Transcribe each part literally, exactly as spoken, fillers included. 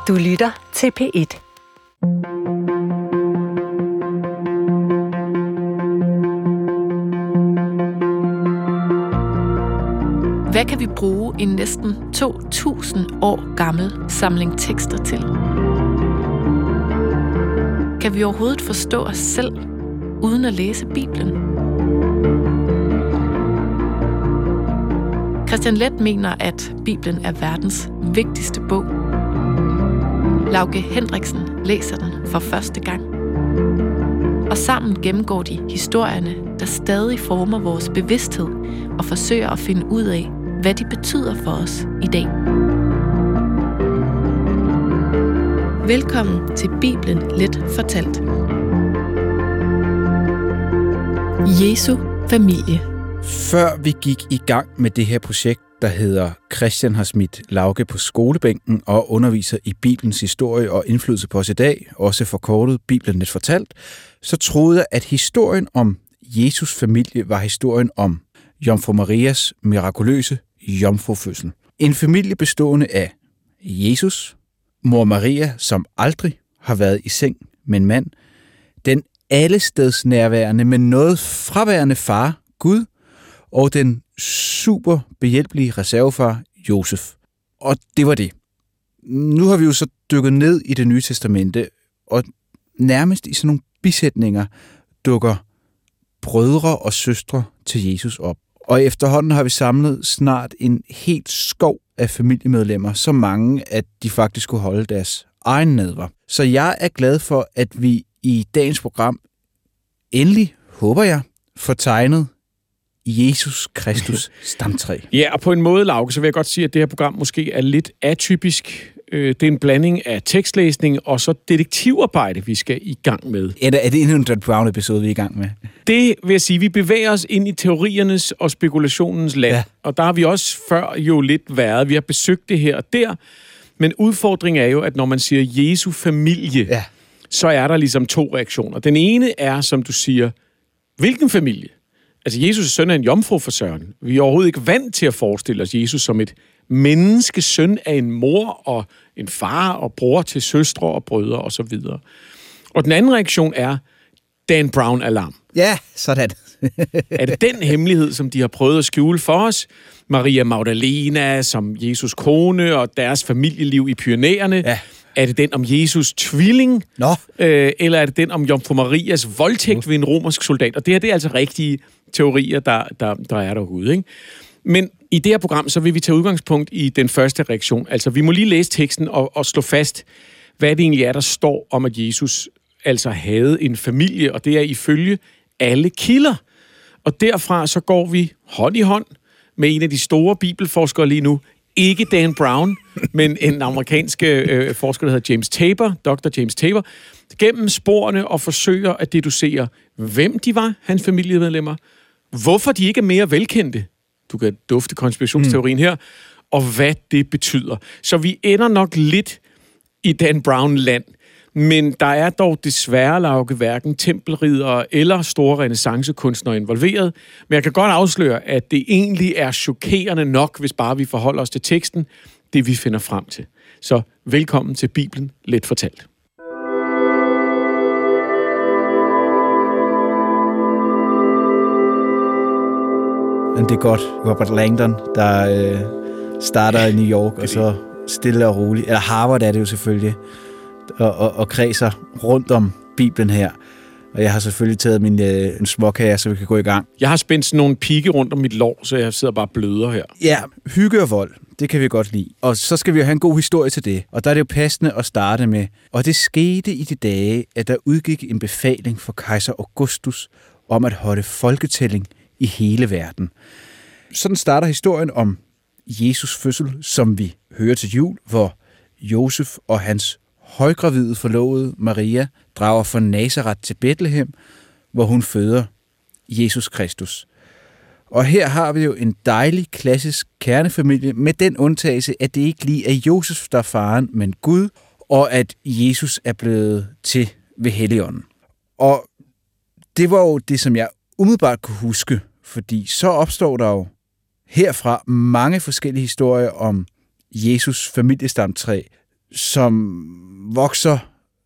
Du lytter til P et. Hvad kan vi bruge en næsten to tusind år gammel samling tekster til? Kan vi overhovedet forstå os selv, uden at læse Bibelen? Christian Leth mener, at Bibelen er verdens vigtigste bog. Lauke Hendriksen læser den for første gang. Og sammen gennemgår de historierne, der stadig former vores bevidsthed og forsøger at finde ud af, hvad de betyder for os i dag. Velkommen til Bibelen Let fortalt. Jesu familie. Før vi gik i gang med det her projekt, der hedder Christian har smidt Lauke på skolebænken og underviser i Bibelens historie og indflydelse på os i dag, også forkortet Bibelen Let fortalt, så troede jeg, at historien om Jesus familie var historien om Jomfru Marias mirakuløse jomfrufødsel. En familie bestående af Jesus, mor Maria, som aldrig har været i seng med en mand, den allestedsnærværende, men noget fraværende far, Gud, og den super behjælpelige reservefar, Josef. Og det var det. Nu har vi jo så dykket ned i Det Nye Testamente, og nærmest i sådan nogle bisætninger dukker brødre og søstre til Jesus op. Og efterhånden har vi samlet snart en helt skov af familiemedlemmer, så mange, at de faktisk kunne holde deres egen nadver. Så jeg er glad for, at vi i dagens program endelig, håber jeg, får tegnet Jesus Kristus stamtræ. Ja, og på en måde, Lauke, så vil jeg godt sige, at det her program måske er lidt atypisk. Det er en blanding af tekstlæsning og så detektivarbejde, vi skal i gang med. Er det, er det endnu en Dan Brown-episode, vi er i gang med? Det vil jeg sige, vi bevæger os ind i teoriernes og spekulationens land. Ja. Og der har vi også før jo lidt været. Vi har besøgt det her og der. Men udfordringen er jo, at når man siger Jesu familie, ja. så er der ligesom to reaktioner. Den ene er, som du siger, hvilken familie? Altså, Jesus er søn af en jomfruforsørgen. Vi er overhovedet ikke vant til at forestille os Jesus som et menneske, søn af en mor og en far og bror til søstre og brødre og så videre. Og den anden reaktion er Dan Brown-alarm. Ja, sådan. Er det den hemmelighed, som de har prøvet at skjule for os? Maria Magdalena som Jesus kone og deres familieliv i Pyrenæerne. Ja. Er det den om Jesus tvilling? Nå. Øh, eller er det den om Jomfru Marias voldtægt ved en romersk soldat? Og det her, det er altså rigtige teorier, der, der, der er derude, ikke? Men i det her program, så vil vi tage udgangspunkt i den første reaktion. Altså, vi må lige læse teksten og, og slå fast, hvad det egentlig er, der står om, at Jesus altså havde en familie, og det er ifølge alle kilder. Og derfra så går vi hånd i hånd med en af de store bibelforskere lige nu, ikke Dan Brown, men en amerikansk øh, forsker, der hedder James Tabor, doktor James Tabor, gennem sporene og forsøger at deducere, hvem de var, hans familiemedlemmer, hvorfor de ikke er mere velkendte, du kan dufte konspirationsteorien her, og hvad det betyder. Så vi ender nok lidt i Dan Brown-land, men der er dog desværre, Lauke, hverken tempelriddere eller store renæssancekunstnere involveret. Men jeg kan godt afsløre, at det egentlig er chokerende nok, hvis bare vi forholder os til teksten, det vi finder frem til. Så velkommen til Bibelen Let fortalt. Men det er godt. Robert Langdon, der øh, starter i New York, og så stille og roligt. Eller Harvard er det jo selvfølgelig. Og, og, og kredser rundt om Bibelen her. Og jeg har selvfølgelig taget min øh, en småkage, så vi kan gå i gang. Jeg har spændt sådan nogle pigge rundt om mit lår, så jeg sidder bare og bløder her. Ja, hygge og vold, det kan vi godt lide. Og så skal vi jo have en god historie til det. Og der er det jo passende at starte med. Og det skete i de dage, at der udgik en befaling for kejser Augustus om at holde folketælling i hele verden. Sådan starter historien om Jesus fødsel, som vi hører til jul, hvor Josef og hans højgravide forlovede Maria drager fra Nazaret til Betlehem, hvor hun føder Jesus Kristus. Og her har vi jo en dejlig, klassisk kernefamilie, med den undtagelse, at det ikke lige er Josef, der er faren, men Gud, og at Jesus er blevet til ved Helligånden. Og det var jo det, som jeg umiddelbart kunne huske, fordi så opstår der jo herfra mange forskellige historier om Jesus familiestamtræ, som vokser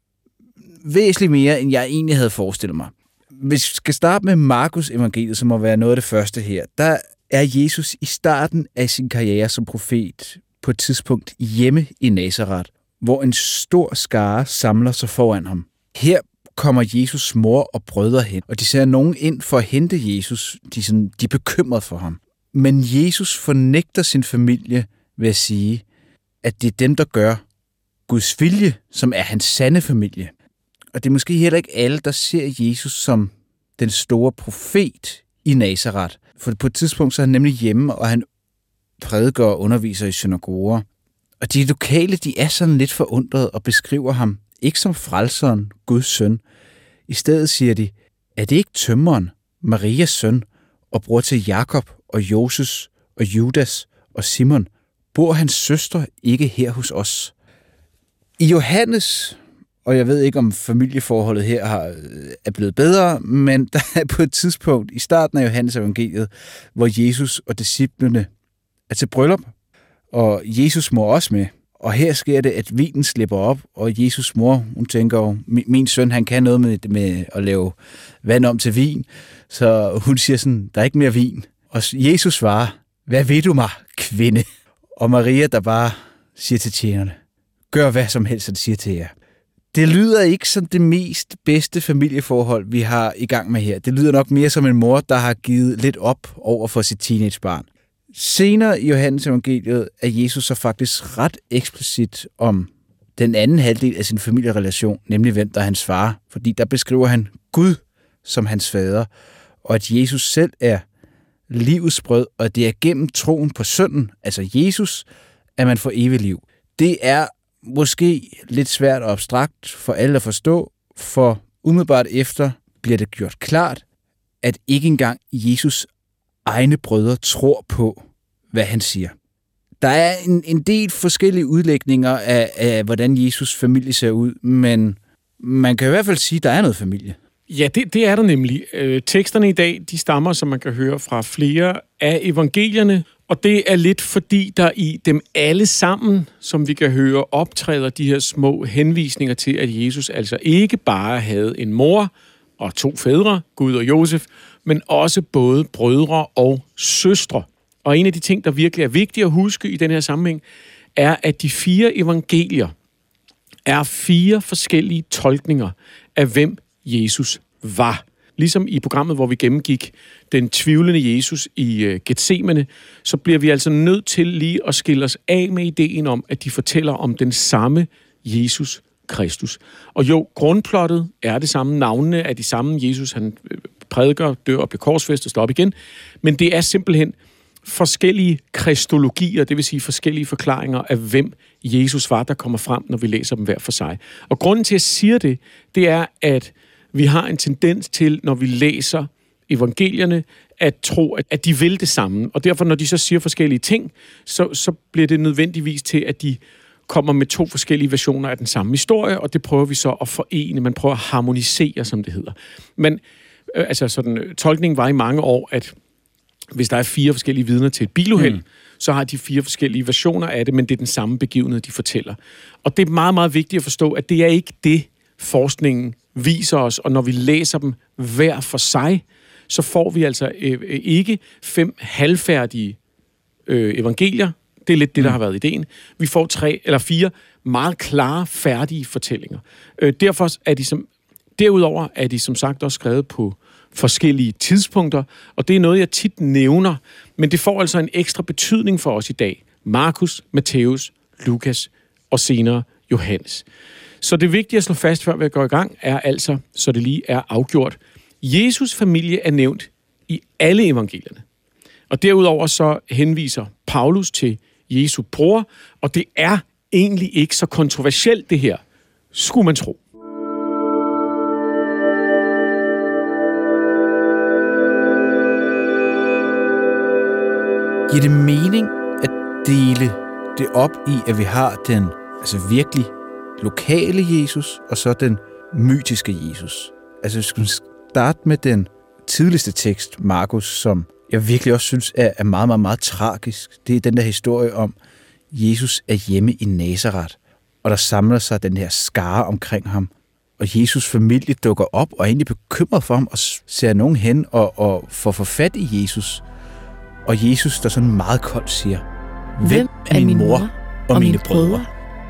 væsentligt mere, end jeg egentlig havde forestillet mig. Hvis vi skal starte med Markus evangeliet, som må være noget af det første her, der er Jesus i starten af sin karriere som profet på et tidspunkt hjemme i Nazaret, hvor en stor skare samler sig foran ham. Her kommer Jesus' mor og brødre hen, og de sender nogen ind for at hente Jesus. De er, sådan, de er bekymret for ham. Men Jesus fornægter sin familie ved at sige, at det er dem, der gør Guds vilje, som er hans sande familie. Og det er måske heller ikke alle, der ser Jesus som den store profet i Nazaret. For på et tidspunkt så er han nemlig hjemme, og han prædiker og underviser i synagoger. Og de lokale, de er sådan lidt forundret og beskriver ham ikke som frelseren, Guds søn. I stedet siger de, er det ikke tømreren, Marias søn, og bror til Jakob og Joses og Judas og Simon? Bor hans søster ikke her hos os? I Johannes, og jeg ved ikke, om familieforholdet her har, er blevet bedre, men der er på et tidspunkt i starten af Johannes evangeliet, hvor Jesus og disciplene er til bryllup, og Jesus mor også med. Og her sker det, at vinen slipper op, og Jesus mor, hun tænker, min søn, han kan noget med, med at lave vand om til vin, så hun siger sådan, der er ikke mere vin. Og Jesus svarer, hvad ved du mig, kvinde? Og Maria, der bare siger til tjenerne, gør hvad som helst, det siger til jer. Det lyder ikke som det mest bedste familieforhold, vi har i gang med her. Det lyder nok mere som en mor, der har givet lidt op over for sit teenagebarn. Senere i Johannes evangeliet er Jesus så faktisk ret eksplicit om den anden halvdel af sin familierelation, nemlig hvem der er hans far. Fordi der beskriver han Gud som hans fader, og at Jesus selv er livets brød, og det er gennem troen på sønnen, altså Jesus, at man får evigt liv. Det er måske lidt svært og abstrakt for alle at forstå, for umiddelbart efter bliver det gjort klart, at ikke engang Jesus egne brødre tror på, hvad han siger. Der er en, en del forskellige udlægninger af, af, hvordan Jesus' familie ser ud, men man kan i hvert fald sige, at der er noget familie. Ja, det, det er der nemlig. Øh, teksterne i dag, de stammer, som man kan høre, fra flere af evangelierne, og det er lidt fordi, der i dem alle sammen, som vi kan høre, optræder de her små henvisninger til, at Jesus altså ikke bare havde en mor og to fædre, Gud og Josef, men også både brødre og søstre. Og en af de ting, der virkelig er vigtigt at huske i den her sammenhæng, er, at de fire evangelier er fire forskellige tolkninger af, hvem Jesus var. Ligesom i programmet, hvor vi gennemgik den tvivlende Jesus i uh, Getsemane, så bliver vi altså nødt til lige at skille os af med ideen om, at de fortæller om den samme Jesus Kristus. Og jo, grundplottet er det samme, navnene er de samme. Jesus, han prædiker, dør og bliver korsfæstet og står op igen. Men det er simpelthen forskellige kristologier, det vil sige forskellige forklaringer af, hvem Jesus var, der kommer frem, når vi læser dem hver for sig. Og grunden til, at jeg siger det, det er, at vi har en tendens til, når vi læser evangelierne, at tro, at de vil det samme. Og derfor, når de så siger forskellige ting, så, så bliver det nødvendigvis til, at de kommer med to forskellige versioner af den samme historie, og det prøver vi så at forene. Man prøver at harmonisere, som det hedder. Men øh, altså sådan, tolkningen var i mange år, at hvis der er fire forskellige vidner til et biluheld, mm. så har de fire forskellige versioner af det, men det er den samme begivenhed, de fortæller. Og det er meget, meget vigtigt at forstå, at det er ikke det, forskningen viser os, og når vi læser dem hver for sig, så får vi altså øh, ikke fem halvfærdige øh, evangelier. Det er lidt det, der har været ideen. Vi får tre eller fire meget klare, færdige fortællinger. Øh, derfor er de som, derudover er de som sagt også skrevet på forskellige tidspunkter, og det er noget, jeg tit nævner, men det får altså en ekstra betydning for os i dag. Markus, Matthæus, Lukas og senere Johannes. Så det vigtige at slå fast, før vi går i gang, er altså, så det lige er afgjort. Jesus' familie er nævnt i alle evangelierne. Og derudover så henviser Paulus til Jesu bror, og det er egentlig ikke så kontroversielt det her, skulle man tro. Giver det mening at dele det op i, at vi har den altså virkelig lokale Jesus, og så den mytiske Jesus? Altså, vi skal starte med den tidligste tekst, Markus, som jeg virkelig også synes er meget, meget, meget tragisk. Det er den der historie om, Jesus er hjemme i Nazaret. og der samler sig den her skare omkring ham. Og Jesus' familie dukker op og er egentlig bekymret for ham og ser nogen hen og, og får for fat i Jesus. Og Jesus, der sådan meget koldt siger, hvem er min mor og, og mine brødre? brødre?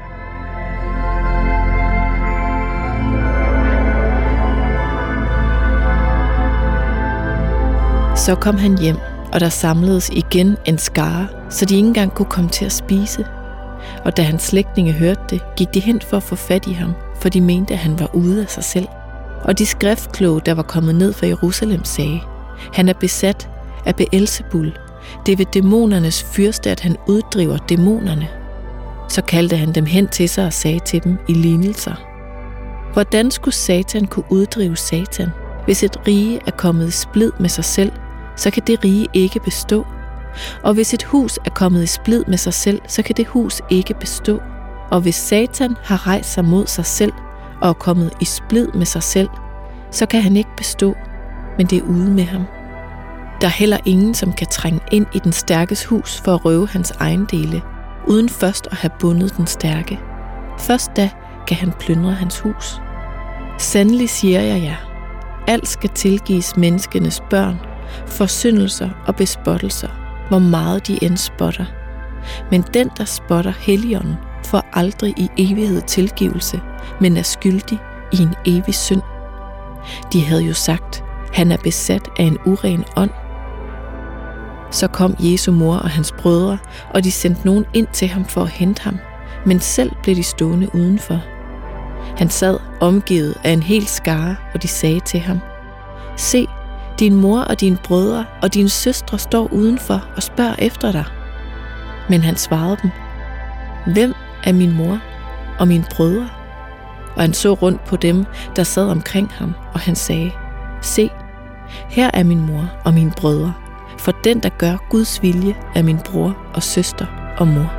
Så kom han hjem, og der samledes igen en skare, så de ikke engang kunne komme til at spise. Og da hans slægtninge hørte det, gik de hen for at få fat i ham, for de mente, at han var ude af sig selv. Og de skriftkloge, der var kommet ned fra Jerusalem, sagde, han er besat af Beelzebul. Det er ved dæmonernes fyrste, at han uddriver dæmonerne. Så kaldte han dem hen til sig og sagde til dem i lignelser. Hvordan skulle Satan kunne uddrive Satan? Hvis et rige er kommet i splid med sig selv, så kan det rige ikke bestå. Og hvis et hus er kommet i splid med sig selv, så kan det hus ikke bestå. Og hvis Satan har rejst sig mod sig selv og er kommet i splid med sig selv, så kan han ikke bestå, men det er ude med ham. Der er heller ingen, som kan trænge ind i den stærkes hus for at røve hans ejendele, uden først at have bundet den stærke. Først da kan han plyndre hans hus. Sandelig siger jeg jer, alt skal tilgives menneskenes børn, forsyndelser og bespottelser, hvor meget de end spotter. Men den, der spotter Helligånden, får aldrig i evighed tilgivelse, men er skyldig i en evig synd. De havde jo sagt, han er besat af en uren ånd. Så kom Jesu mor og hans brødre, og de sendte nogen ind til ham for at hente ham, men selv blev de stående udenfor. Han sad omgivet af en hel skare, og de sagde til ham, se, din mor og dine brødre og dine søstre står udenfor og spørger efter dig. Men han svarede dem, hvem er min mor og mine brødre? Og han så rundt på dem, der sad omkring ham, og han sagde, se, her er min mor og mine brødre, for den, der gør Guds vilje, er min bror og søster og mor.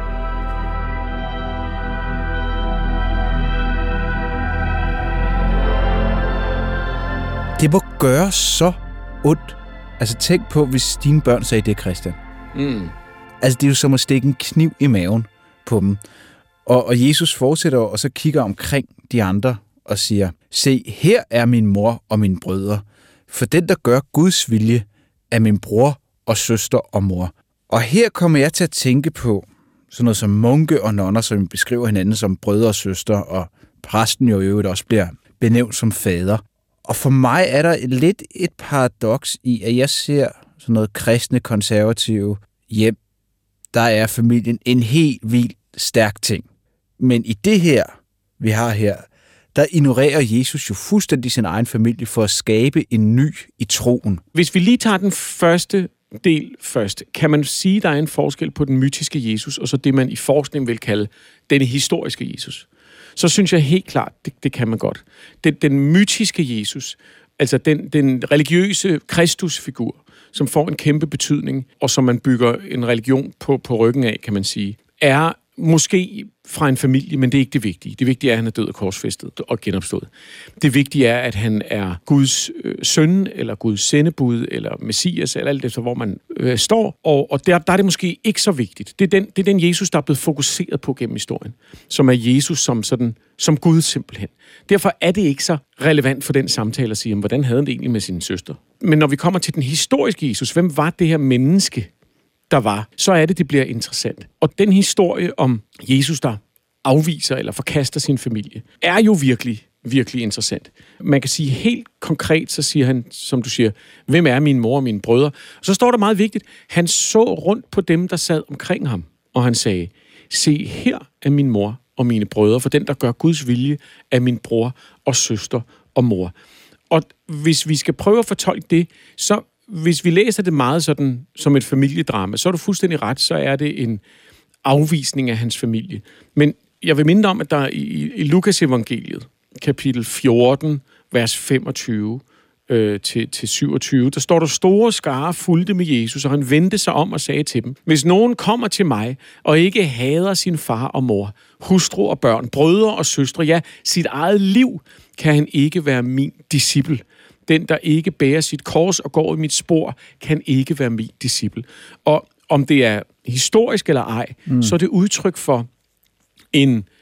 Det må gøre så ondt. Altså tænk på, hvis dine børn sagde det, Christian. Mm. Altså det er jo som at stikke en kniv i maven på dem. Og, og Jesus fortsætter og så kigger omkring de andre og siger, se, her er min mor og mine brødre. For den, der gør Guds vilje, er min bror og søster og mor. Og her kommer jeg til at tænke på sådan noget som munke og nonner, som beskriver hinanden som brødre og søster, og præsten jo i øvrigt også bliver benævnt som fader. Og for mig er der lidt et paradoks i, at jeg ser sådan noget kristne, konservative hjem, der er familien en helt vildt stærk ting. Men i det her, vi har her, der ignorerer Jesus jo fuldstændig sin egen familie for at skabe en ny i troen. Hvis vi lige tager den første del først, kan man sige, at der er en forskel på den mytiske Jesus, og så det, man i forskning vil kalde den historiske Jesus. Så synes jeg helt klart, det, det kan man godt. Den, den mytiske Jesus, altså den, den religiøse Kristusfigur, som får en kæmpe betydning, og som man bygger en religion på, på ryggen af, kan man sige, er måske fra en familie, men det er ikke det vigtige. Det vigtige er, at han er død og korsfæstet og genopstået. Det vigtige er, at han er Guds øh, søn, eller Guds sendebud, eller Messias, eller alt efter, hvor man øh, står. Og, og der, der er det måske ikke så vigtigt. Det er, den, det er den Jesus, der er blevet fokuseret på gennem historien, som er Jesus som, sådan, som Gud simpelthen. Derfor er det ikke så relevant for den samtale at sige, hvordan havde han det egentlig med sin søster. Men når vi kommer til den historiske Jesus, hvem var det her menneske, der var, så er det, det bliver interessant. Og den historie om Jesus, der afviser eller forkaster sin familie, er jo virkelig, virkelig interessant. Man kan sige helt konkret, så siger han, som du siger, hvem er min mor og mine brødre? Og så står der meget vigtigt, han så rundt på dem, der sad omkring ham, og han sagde, se, her er min mor og mine brødre, for den, der gør Guds vilje, er min bror og søster og mor. Og hvis vi skal prøve at fortolke det, så hvis vi læser det meget sådan som et familiedrama, så er du fuldstændig ret, så er det en afvisning af hans familie. Men jeg vil minde om, at der i, i Lukas evangeliet, kapitel fjorten, vers femogtyve øh, til, til syvogtyve, der står der store skare fulgte med Jesus, og han vendte sig om og sagde til dem, hvis nogen kommer til mig og ikke hader sin far og mor, hustru og børn, brødre og søstre, ja, sit eget liv, kan han ikke være min disciple. Den, der ikke bærer sit kors og går i mit spor, kan ikke være min disciple. Og om det er historisk eller ej, mm. så er det udtryk for en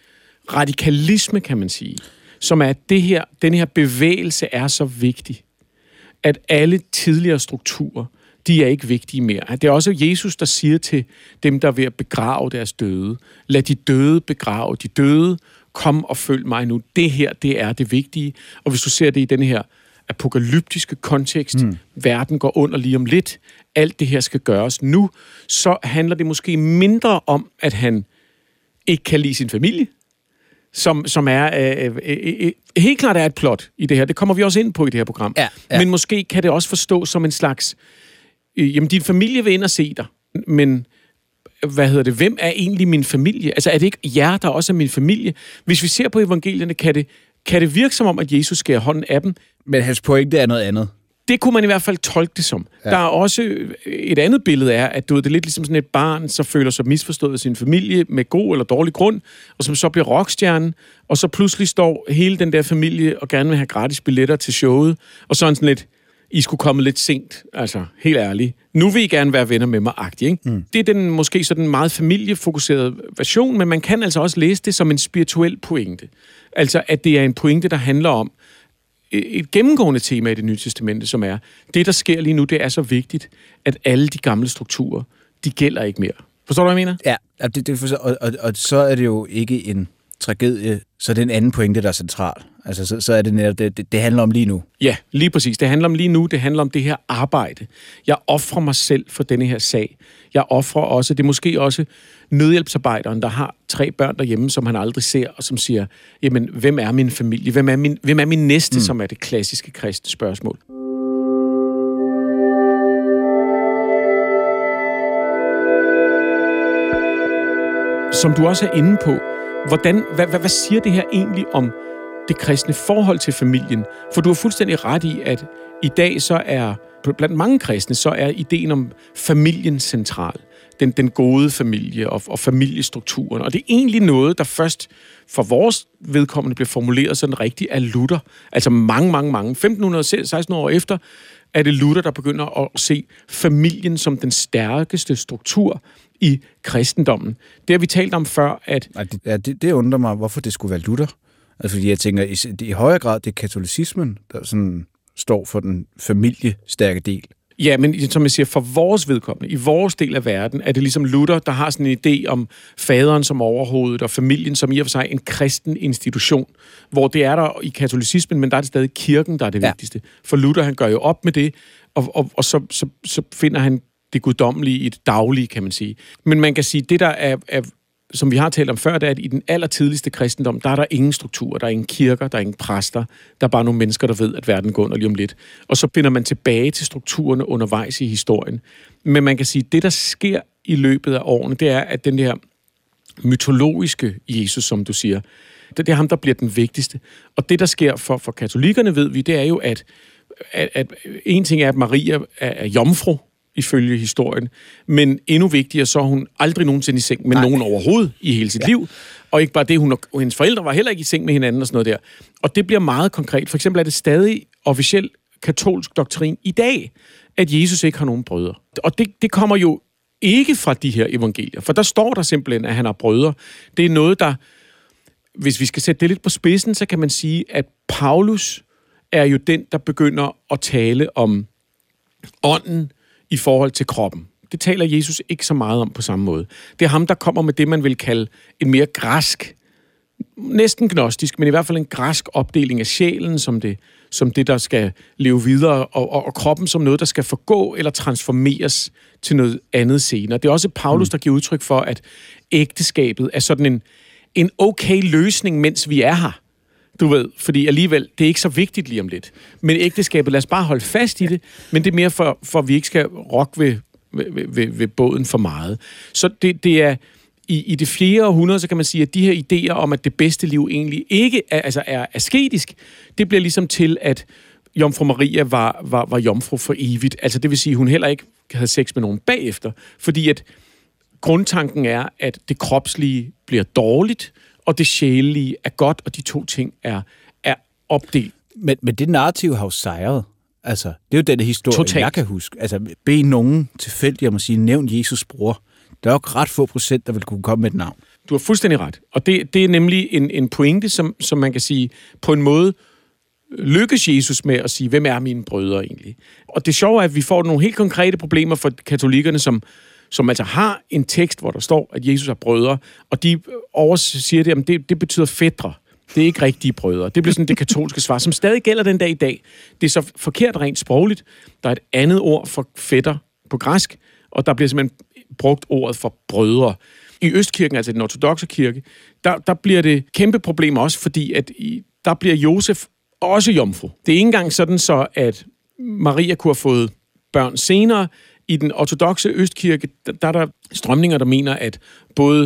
radikalisme, kan man sige, som er, at det her, den her bevægelse er så vigtig, at alle tidligere strukturer, de er ikke vigtige mere. Det er også Jesus, der siger til dem, der er ved at begrave deres døde, lad de døde begrave de døde, kom og følg mig nu. Det her, det er det vigtige. Og hvis du ser det i den her apokalyptiske kontekst, mm. verden går under lige om lidt, alt det her skal gøres nu, så handler det måske mindre om, at han ikke kan lide sin familie, som, som er øh, øh, øh, helt klart er et plot i det her. Det kommer vi også ind på i det her program. Ja, ja. Men måske kan det også forstås som en slags, øh, jamen din familie vil ind og se dig, men hvad hedder det, hvem er egentlig min familie? Altså er det ikke jer, der også er min familie? Hvis vi ser på evangelierne, kan det, kan det virke som om, at Jesus skærer hånden af dem. Men hans pointe er noget andet. Det kunne man i hvert fald tolke det som. Ja. Der er også et andet billede af, at du ved, det er lidt ligesom sådan et barn, så føler sig misforstået af sin familie med god eller dårlig grund, og som så bliver rockstjernen, og så pludselig står hele den der familie og gerne vil have gratis billetter til showet, og så er sådan lidt, I skulle komme lidt sent, altså helt ærligt. Nu vil I gerne være venner med mig-agtig, ikke? Mm. Det er den måske sådan meget familiefokuserede version, men man kan altså også læse det som en spirituel pointe. Altså, at det er en pointe, der handler om et gennemgående tema i Det Nye Testamente, som er, det, der sker lige nu, det er så vigtigt, at alle de gamle strukturer, de gælder ikke mere. Forstår du, hvad jeg mener? Ja, det, det for, og, og, og så er det jo ikke en tragedie, så er det en anden pointe, der er central. Altså, så, så er det netop, det, det, det handler om lige nu. Ja, lige præcis. Det handler om lige nu, det handler om det her arbejde. Jeg offrer mig selv for denne her sag. Jeg offrer også, det er måske også nødhjælpsarbejderen, der har tre børn derhjemme, som han aldrig ser, og som siger, jamen, hvem er min familie? Hvem er min, hvem er min næste, mm. som er det klassiske kristne spørgsmål? Som du også er inde på, hvordan, hvad, hvad, hvad siger det her egentlig om det kristne forhold til familien? For du har fuldstændig ret i, at i dag så er, blandt mange kristne, så er ideen om familien central. Den, den gode familie og, og familiestrukturen. Og det er egentlig noget, der først for vores vedkommende bliver formuleret sådan rigtigt af Luther. Altså mange, mange, mange. femten hundrede seksten år efter er det Luther, der begynder at se familien som den stærkeste struktur i kristendommen. Det har vi talt om før, at... Ja, det, det undrer mig, hvorfor det skulle være Luther. Altså, fordi jeg tænker, i, i højere grad, det er katolicismen, der sådan står for den familiestærke del. Ja, men som jeg siger, for vores vedkommende, i vores del af verden, er det ligesom Luther, der har sådan en idé om faderen som overhovedet, og familien som i og for sig en kristen institution, hvor det er der i katolicismen, men der er det stadig kirken, der er det ja. vigtigste. For Luther, han gør jo op med det, og, og, og så, så, så finder han det guddommelige i det daglige, kan man sige. Men man kan sige, det der er, er som vi har talt om før, det er, at i den allertidligste kristendom, der er der ingen strukturer, der er ingen kirker, der er ingen præster, der er bare nogle mennesker, der ved, at verden går under lige om lidt. Og så finder man tilbage til strukturerne undervejs i historien. Men man kan sige, at det, der sker i løbet af årene, det er, at den der mytologiske Jesus, som du siger, det er ham, der bliver den vigtigste. Og det, der sker for, for katolikkerne, ved vi, det er jo, at, at, at en ting er, at Maria er, er jomfru, ifølge historien, men endnu vigtigere, så er hun aldrig nogensinde i seng med Nej. nogen overhovedet i hele sit ja. liv, og ikke bare det, hun og hendes forældre var heller ikke i seng med hinanden og sådan noget der. Og det bliver meget konkret. For eksempel er det stadig officiel katolsk doktrin i dag, at Jesus ikke har nogen brødre. Og det, det kommer jo ikke fra de her evangelier, for der står der simpelthen, at han har brødre. Det er noget, der, hvis vi skal sætte det lidt på spidsen, så kan man sige, at Paulus er jo den, der begynder at tale om ånden i forhold til kroppen. Det taler Jesus ikke så meget om på samme måde. Det er ham, der kommer med det, man vil kalde en mere græsk, næsten gnostisk, men i hvert fald en græsk opdeling af sjælen som det, som det der skal leve videre, og, og, og kroppen som noget, der skal forgå eller transformeres til noget andet senere. Det er også Paulus, der giver udtryk for, at ægteskabet er sådan en, en okay løsning, mens vi er her. Du ved, fordi alligevel, det er ikke så vigtigt lige om lidt. Men ægteskabet, lad os bare holde fast i det, men det er mere for, for at vi ikke skal rokke ved, ved, ved, ved båden for meget. Så det, det er, i, i det fjerde århundrede, så kan man sige, at de her idéer om, at det bedste liv egentlig ikke er, altså er asketisk, det bliver ligesom til, at Jomfru Maria var, var, var jomfru for evigt. Altså det vil sige, at hun heller ikke havde sex med nogen bagefter, fordi at grundtanken er, at det kropslige bliver dårligt, og det sjælelige er godt, og de to ting er, er opdelt. Men, men det narrativ har jo sejret. Altså, det er jo den historie, Totalt. jeg kan huske. Altså, bed nogen tilfældigt om at sige, nævn Jesus bror. Der er jo ret få procent, der vil kunne komme med et navn. Du har fuldstændig ret. Og det, det er nemlig en, en pointe, som, som man kan sige, på en måde lykkes Jesus med at sige, hvem er mine brødre egentlig? Og det sjove er, at vi får nogle helt konkrete problemer for katolikkerne, som, som altså har en tekst, hvor der står, at Jesus er brødre, og de overs siger det, at det, det betyder fætre. Det er ikke rigtige brødre. Det bliver sådan det katolske svar, som stadig gælder den dag i dag. Det er så forkert rent sprogligt. Der er et andet ord for fætter på græsk, og der bliver simpelthen brugt ordet for brødre. I Østkirken, altså den ortodokse kirke, der, der bliver det kæmpe problem også, fordi at i, der bliver Josef også jomfru. Det er ikke engang sådan så, at Maria kunne have fået børn senere. I den ortodokse Østkirke, der, der er der strømninger, der mener, at både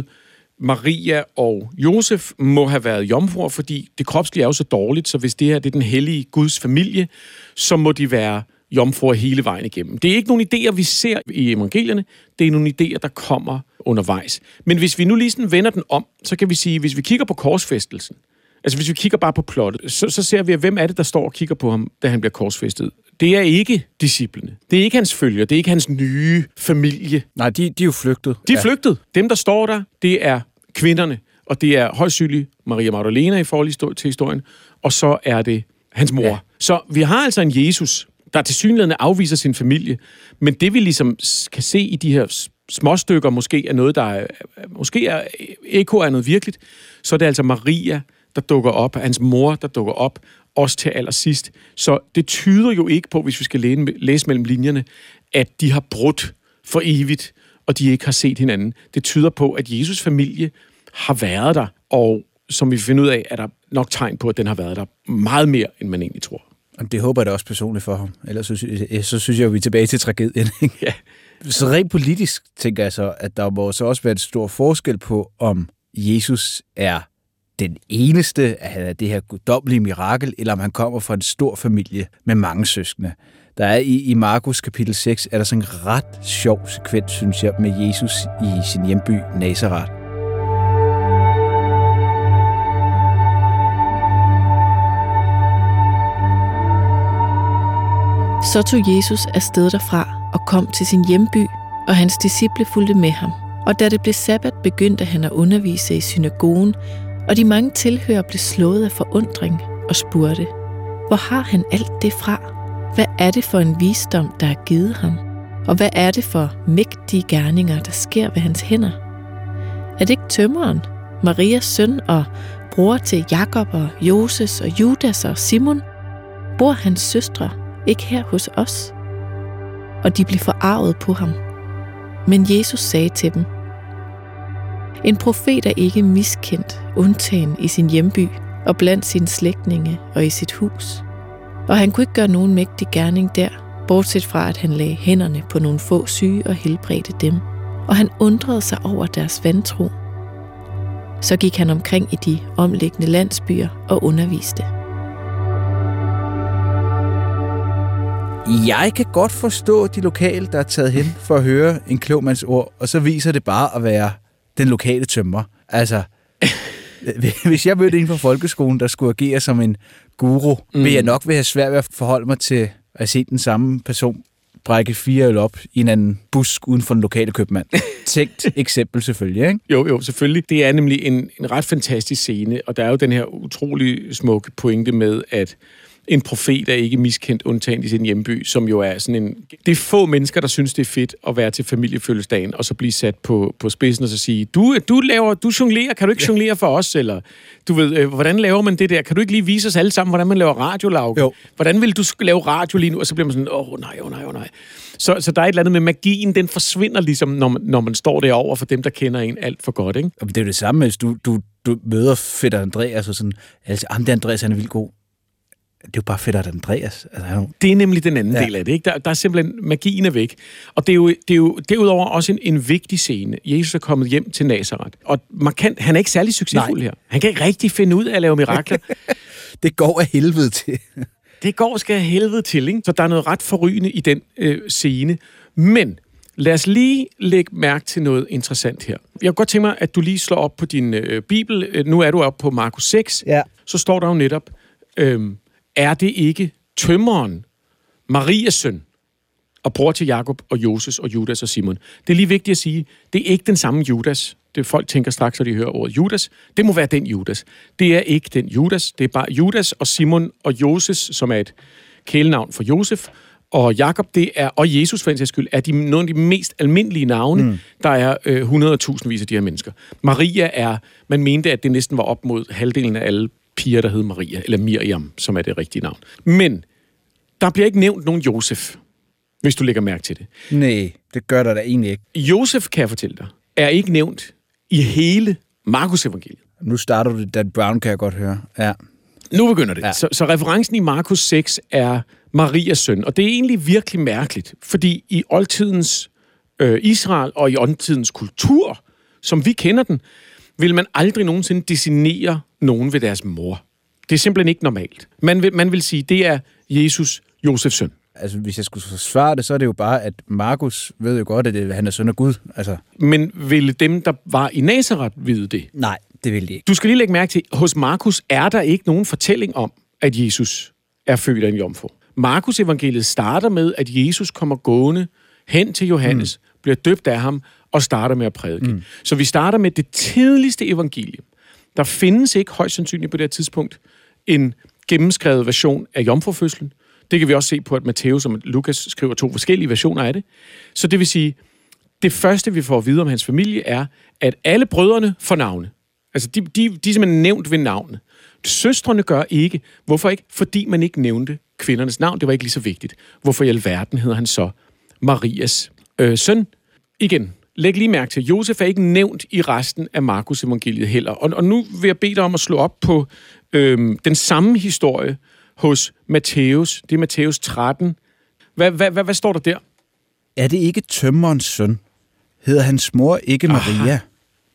Maria og Josef må have været jomfruer, fordi det kropslige er jo så dårligt, så hvis det her det er den hellige Guds familie, så må de være jomfruer hele vejen igennem. Det er ikke nogle idéer, vi ser i evangelierne, det er nogle idéer, der kommer undervejs. Men hvis vi nu lige sådan vender den om, så kan vi sige, hvis vi kigger på korsfæstelsen, altså hvis vi kigger bare på plottet, så, så ser vi, at hvem er det, der står og kigger på ham, da han bliver korsfæstet. Det er ikke disciplene. Det er ikke hans følger. Det er ikke hans nye familie. Nej, de, de er jo flygtet. De er ja. flygtet. Dem, der står der, det er kvinderne. Og det er højst synligt Maria Magdalena i forhold til historien. Og så er det hans mor. Ja. Så vi har altså en Jesus, der tilsyneladende afviser sin familie. Men det, vi ligesom kan se i de her småstykker, måske er noget, der er, måske er ekko af noget virkeligt, så er det altså Maria, der dukker op, hans mor, der dukker op, også til allersidst. Så det tyder jo ikke på, hvis vi skal læse, læse mellem linjerne, at de har brudt for evigt, og de ikke har set hinanden. Det tyder på, at Jesus' familie har været der, og som vi finder ud af, er der nok tegn på, at den har været der meget mere, end man egentlig tror. Det håber jeg da også personligt for ham. Ellers så, så synes jeg, at vi er tilbage til tragedien. Ja. Så rent politisk tænker jeg så, at der må så også være en stor forskel på, om Jesus er den eneste af det her guddommelige mirakel, eller om han kommer fra en stor familie med mange søskende. Der er i, i Markus kapitel seks, er der sådan en ret sjov sekvens, synes jeg, med Jesus i sin hjemby Nazaret. Så tog Jesus afsted derfra og kom til sin hjemby, og hans disciple fulgte med ham. Og da det blev sabbat, begyndte han at undervise i synagogen, og de mange tilhører blev slået af forundring og spurgte, hvor har han alt det fra? Hvad er det for en visdom, der er givet ham? Og hvad er det for mægtige gerninger, der sker ved hans hænder? Er det ikke tømreren, Marias søn og bror til Jakob og Joses og Judas og Simon? Bor hans søstre ikke her hos os? Og de blev forarvet på ham. Men Jesus sagde til dem, en profet er ikke miskendt, undtagen i sin hjemby og blandt sine slægtninge og i sit hus. Og han kunne ikke gøre nogen mægtig gerning der, bortset fra at han lagde hænderne på nogle få syge og helbredte dem. Og han undrede sig over deres vantro. Så gik han omkring i de omliggende landsbyer og underviste. Jeg kan godt forstå de lokale, der er taget hen for at høre en klog mands ord, og så viser det bare at være den lokale tømrer. Altså, hvis jeg mødte en fra folkeskolen, der skulle agere som en guru, mm. vil jeg nok være svært ved at forholde mig til at se den samme person brække fire øl op i en anden busk uden for den lokale købmand. Tænkt eksempel selvfølgelig, ikke? Jo, jo, selvfølgelig. Det er nemlig en, en ret fantastisk scene, og der er jo den her utrolig smukke pointe med, at en profet er ikke miskendt undtagen i sin hjemby, som jo er sådan en... Det er få mennesker, der synes, det er fedt at være til familiefødselsdagen, og så blive sat på, på spidsen og så sige, du, du laver, du jonglerer, kan du ikke jonglere for os? Eller, du ved, øh, hvordan laver man det der? Kan du ikke lige vise os alle sammen, hvordan man laver radio, Lauke? Hvordan vil du lave radio lige nu? Og så bliver man sådan, åh oh, nej, åh oh, nej, åh oh, nej. Så, så der er et eller andet med magien, den forsvinder ligesom, når man, når man står derovre for dem, der kender en alt for godt, ikke? Det er jo det samme, hvis du, du, du møder fætter Andreas og sådan, altså, ham der Andreas, han er vildt god. Det er jo bare fedt, at Andreas... Altså, han... Det er nemlig den anden ja. del af det, ikke? Der, der er simpelthen... Magien er væk. Og det er jo, det er jo derudover også en, en vigtig scene. Jesus er kommet hjem til Nazaret. Og markant, han er ikke særlig succesfuld Nej. her. Han kan ikke rigtig finde ud af at lave mirakler. Det går af helvede til. Det går skal af helvede til, ikke? Så der er noget ret forrygende i den øh, scene. Men lad os lige lægge mærke til noget interessant her. Jeg kunne godt tænke mig, at du lige slår op på din øh, bibel. Nu er du oppe på Markus seks. Ja. Så står der jo netop... Øh, er det ikke tømreren, Marias søn, og bror til Jakob og Joses og Judas og Simon? Det er lige vigtigt at sige, det er ikke den samme Judas, det folk tænker straks, når de hører ordet Judas. Det må være den Judas. Det er ikke den Judas. Det er bare Judas og Simon og Joses, som er et kælenavn for Josef. Og Jakob, det er, og Jesus for en sags skyld, er de, nogle af de mest almindelige navne. Mm. Der er øh, hundredtusindvis af de her mennesker. Maria er, man mente, at det næsten var op mod halvdelen af alle piger, der hed Maria, eller Miriam, som er det rigtige navn. Men der bliver ikke nævnt nogen Josef, hvis du lægger mærke til det. Nej, det gør der da egentlig ikke. Josef, kan jeg fortælle dig, er ikke nævnt i hele Markus evangeliet. Nu starter du Dan Brown, kan jeg godt høre. Ja. Nu begynder det. Ja. Så, så referencen i Markus seks er Marias søn, og det er egentlig virkelig mærkeligt, fordi i oldtidens øh, Israel og i oldtidens kultur, som vi kender den, vil man aldrig nogensinde designere nogen ved deres mor. Det er simpelthen ikke normalt. Man vil, man vil sige, det er Jesus, Josefs søn. Altså, hvis jeg skulle forsvare det, så er det jo bare, at Markus ved jo godt, at det, han er søn af Gud. Altså. Men ville dem, der var i Nazaret, vide det? Nej, det ville de ikke. Du skal lige lægge mærke til, hos Markus er der ikke nogen fortælling om, at Jesus er født af en jomfru. Markus evangeliet starter med, at Jesus kommer gående hen til Johannes, mm. bliver døbt af ham og starter med at prædike. Mm. Så vi starter med det tidligste evangelium. Der findes ikke højst sandsynligt på det her tidspunkt en gennemskrevet version af jomfrufødslen. Det kan vi også se på, at Matthæus og Lukas skriver to forskellige versioner af det. Så det vil sige, det første, vi får at vide om hans familie, er, at alle brødrene får navne. Altså, de, de, de er simpelthen nævnt ved navnet. Søstrene gør ikke. Hvorfor ikke? Fordi man ikke nævnte kvindernes navn. Det var ikke lige så vigtigt. Hvorfor i alverden hedder han så Marias øh, søn? Igen, læg lige mærke til, Josef er ikke nævnt i resten af Markus evangeliet heller. Og, og nu vil jeg bede dig om at slå op på øh, den samme historie hos Matthæus. Det er Matthæus tretten. Hvad, hvad, hvad, hvad står der der? Er det ikke tømmerens søn? Hedder hans mor ikke Maria? Aha.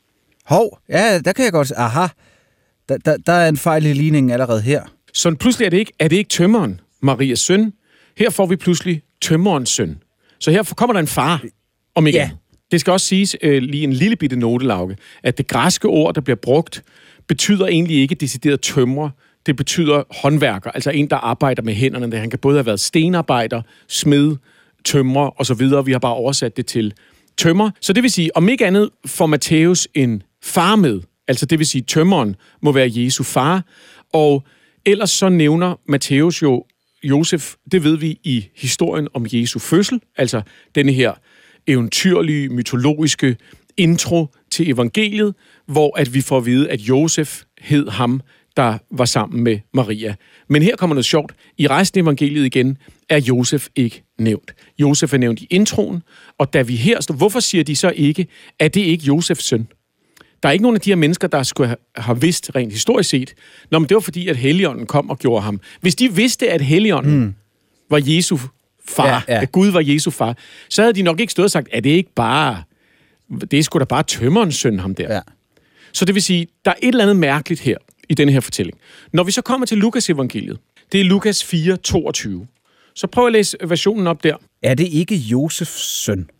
Hov, ja, der kan jeg godt... Aha, der, der, der er en fejl i ligningen allerede her. Så pludselig er det ikke, er det ikke tømmeren, Marias søn. Her får vi pludselig tømmerens søn. Så her kommer der en far, om ikke ja. Det skal også siges, øh, lige en lille bitte notelauge, at det græske ord, der bliver brugt, betyder egentlig ikke decideret tømrer. Det betyder håndværker, altså en, der arbejder med hænderne. Han kan både have været stenarbejder, smed, tømrer og så videre. Vi har bare oversat det til tømmer. Så det vil sige, om ikke andet får Matthæus en far med. Altså det vil sige, tømmeren må være Jesu far. Og ellers så nævner Matthæus jo Josef, det ved vi i historien om Jesu fødsel. Altså denne her eventyrlige, mytologiske intro til evangeliet, hvor at vi får at vide, at Josef hed ham, der var sammen med Maria. Men her kommer noget sjovt. I resten af evangeliet igen er Josef ikke nævnt. Josef er nævnt i introen, og da vi her står, hvorfor siger de så ikke, at det ikke Josefs søn? Der er ikke nogen af de her mennesker, der skulle have vidst rent historisk set. Nå, men det var fordi, at Helligånden kom og gjorde ham. Hvis de vidste, at Helligånden mm. var Jesu far, ja, ja. At Gud var Jesu far, så havde de nok ikke stået og sagt, at det ikke bare, det er sgu da bare tømmerens søn, ham der. Ja. Så det vil sige, der er et eller andet mærkeligt her i denne her fortælling. Når vi så kommer til Lukas evangeliet, det er Lukas fire toogtyve. Så prøv at læse versionen op der. Er det ikke Josefs søn?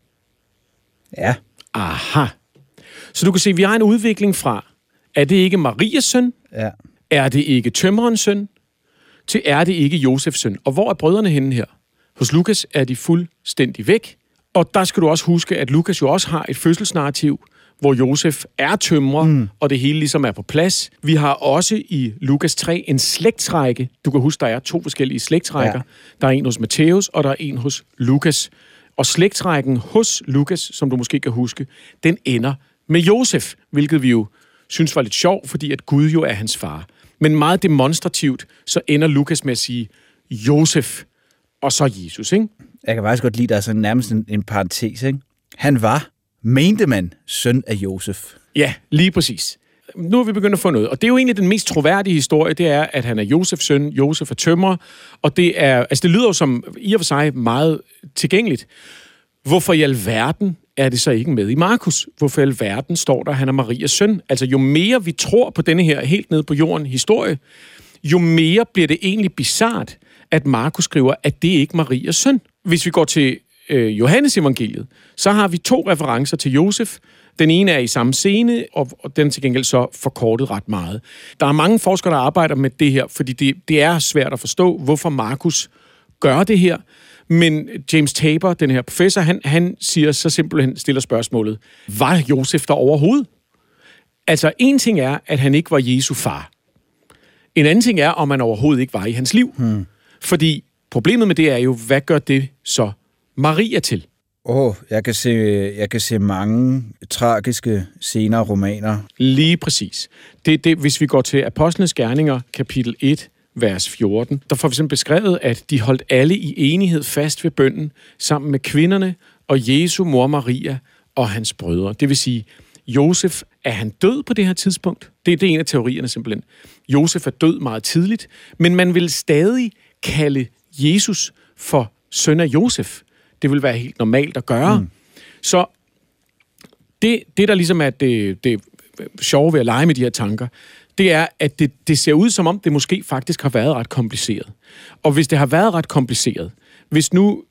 Ja. Aha. Så du kan se, vi har en udvikling fra, er det ikke Marias søn? Ja. Er det ikke tømmerens søn? Til er det ikke Josefs søn? Og hvor er brødrene henne her? Hos Lukas er de fuldstændig væk. Og der skal du også huske, at Lukas jo også har et fødselsnarrativ, hvor Josef er tømrer, mm. og det hele ligesom er på plads. Vi har også i Lukas tre en slægtsrække. Du kan huske, der er to forskellige slægtsrækker. Ja. Der er en hos Matthæus, og der er en hos Lukas. Og slægtsrækken hos Lukas, som du måske kan huske, den ender med Josef, hvilket vi jo synes var lidt sjovt, fordi at Gud jo er hans far. Men meget demonstrativt, så ender Lukas med at sige Josef, og så Jesus, ikke? Jeg kan faktisk godt lide, der er sådan nærmest en, en parentes, ikke? Han var, mente man, søn af Josef. Ja, lige præcis. Nu er vi begyndt at få noget. Og det er jo egentlig den mest troværdige historie, det er, at han er Josefs søn, Josef er tømrer, og det er, altså det lyder jo som i og for sig meget tilgængeligt. Hvorfor i alverden er det så ikke med i Markus? Hvorfor i alverden står der, at han er Marias søn? Altså jo mere vi tror på denne her helt nede på jorden historie, jo mere bliver det egentlig bizart, at Markus skriver, at det ikke er Marias søn. Hvis vi går til øh, Johannes evangeliet, så har vi to referencer til Josef. Den ene er i samme scene, og, og den til gengæld så forkortet ret meget. Der er mange forskere, der arbejder med det her, fordi det, det er svært at forstå, hvorfor Markus gør det her. Men James Tabor, den her professor, han, han siger så simpelthen, stiller spørgsmålet, var Josef der overhovedet? Altså, en ting er, at han ikke var Jesu far. En anden ting er, om han overhovedet ikke var i hans liv. Hmm. Fordi problemet med det er jo, hvad gør det så Maria til? Åh, oh, jeg kan se, jeg kan se mange tragiske scener og romaner. Lige præcis. Det, det, hvis vi går til Apostlenes Gerninger, kapitel et, vers fjorten, der får vi sådan beskrevet, at de holdt alle i enighed fast ved bønnen, sammen med kvinderne og Jesu mor Maria og hans brødre. Det vil sige, Josef, er han død på det her tidspunkt? Det, det er en af teorierne simpelthen. Josef er død meget tidligt, men man vil stadig kalde Jesus for søn af Josef. Det vil være helt normalt at gøre. Mm. Så det, det, der ligesom er det, det sjove ved at lege med de her tanker, det er, at det, det ser ud som om, det måske faktisk har været ret kompliceret. Og hvis det har været ret kompliceret, hvis nu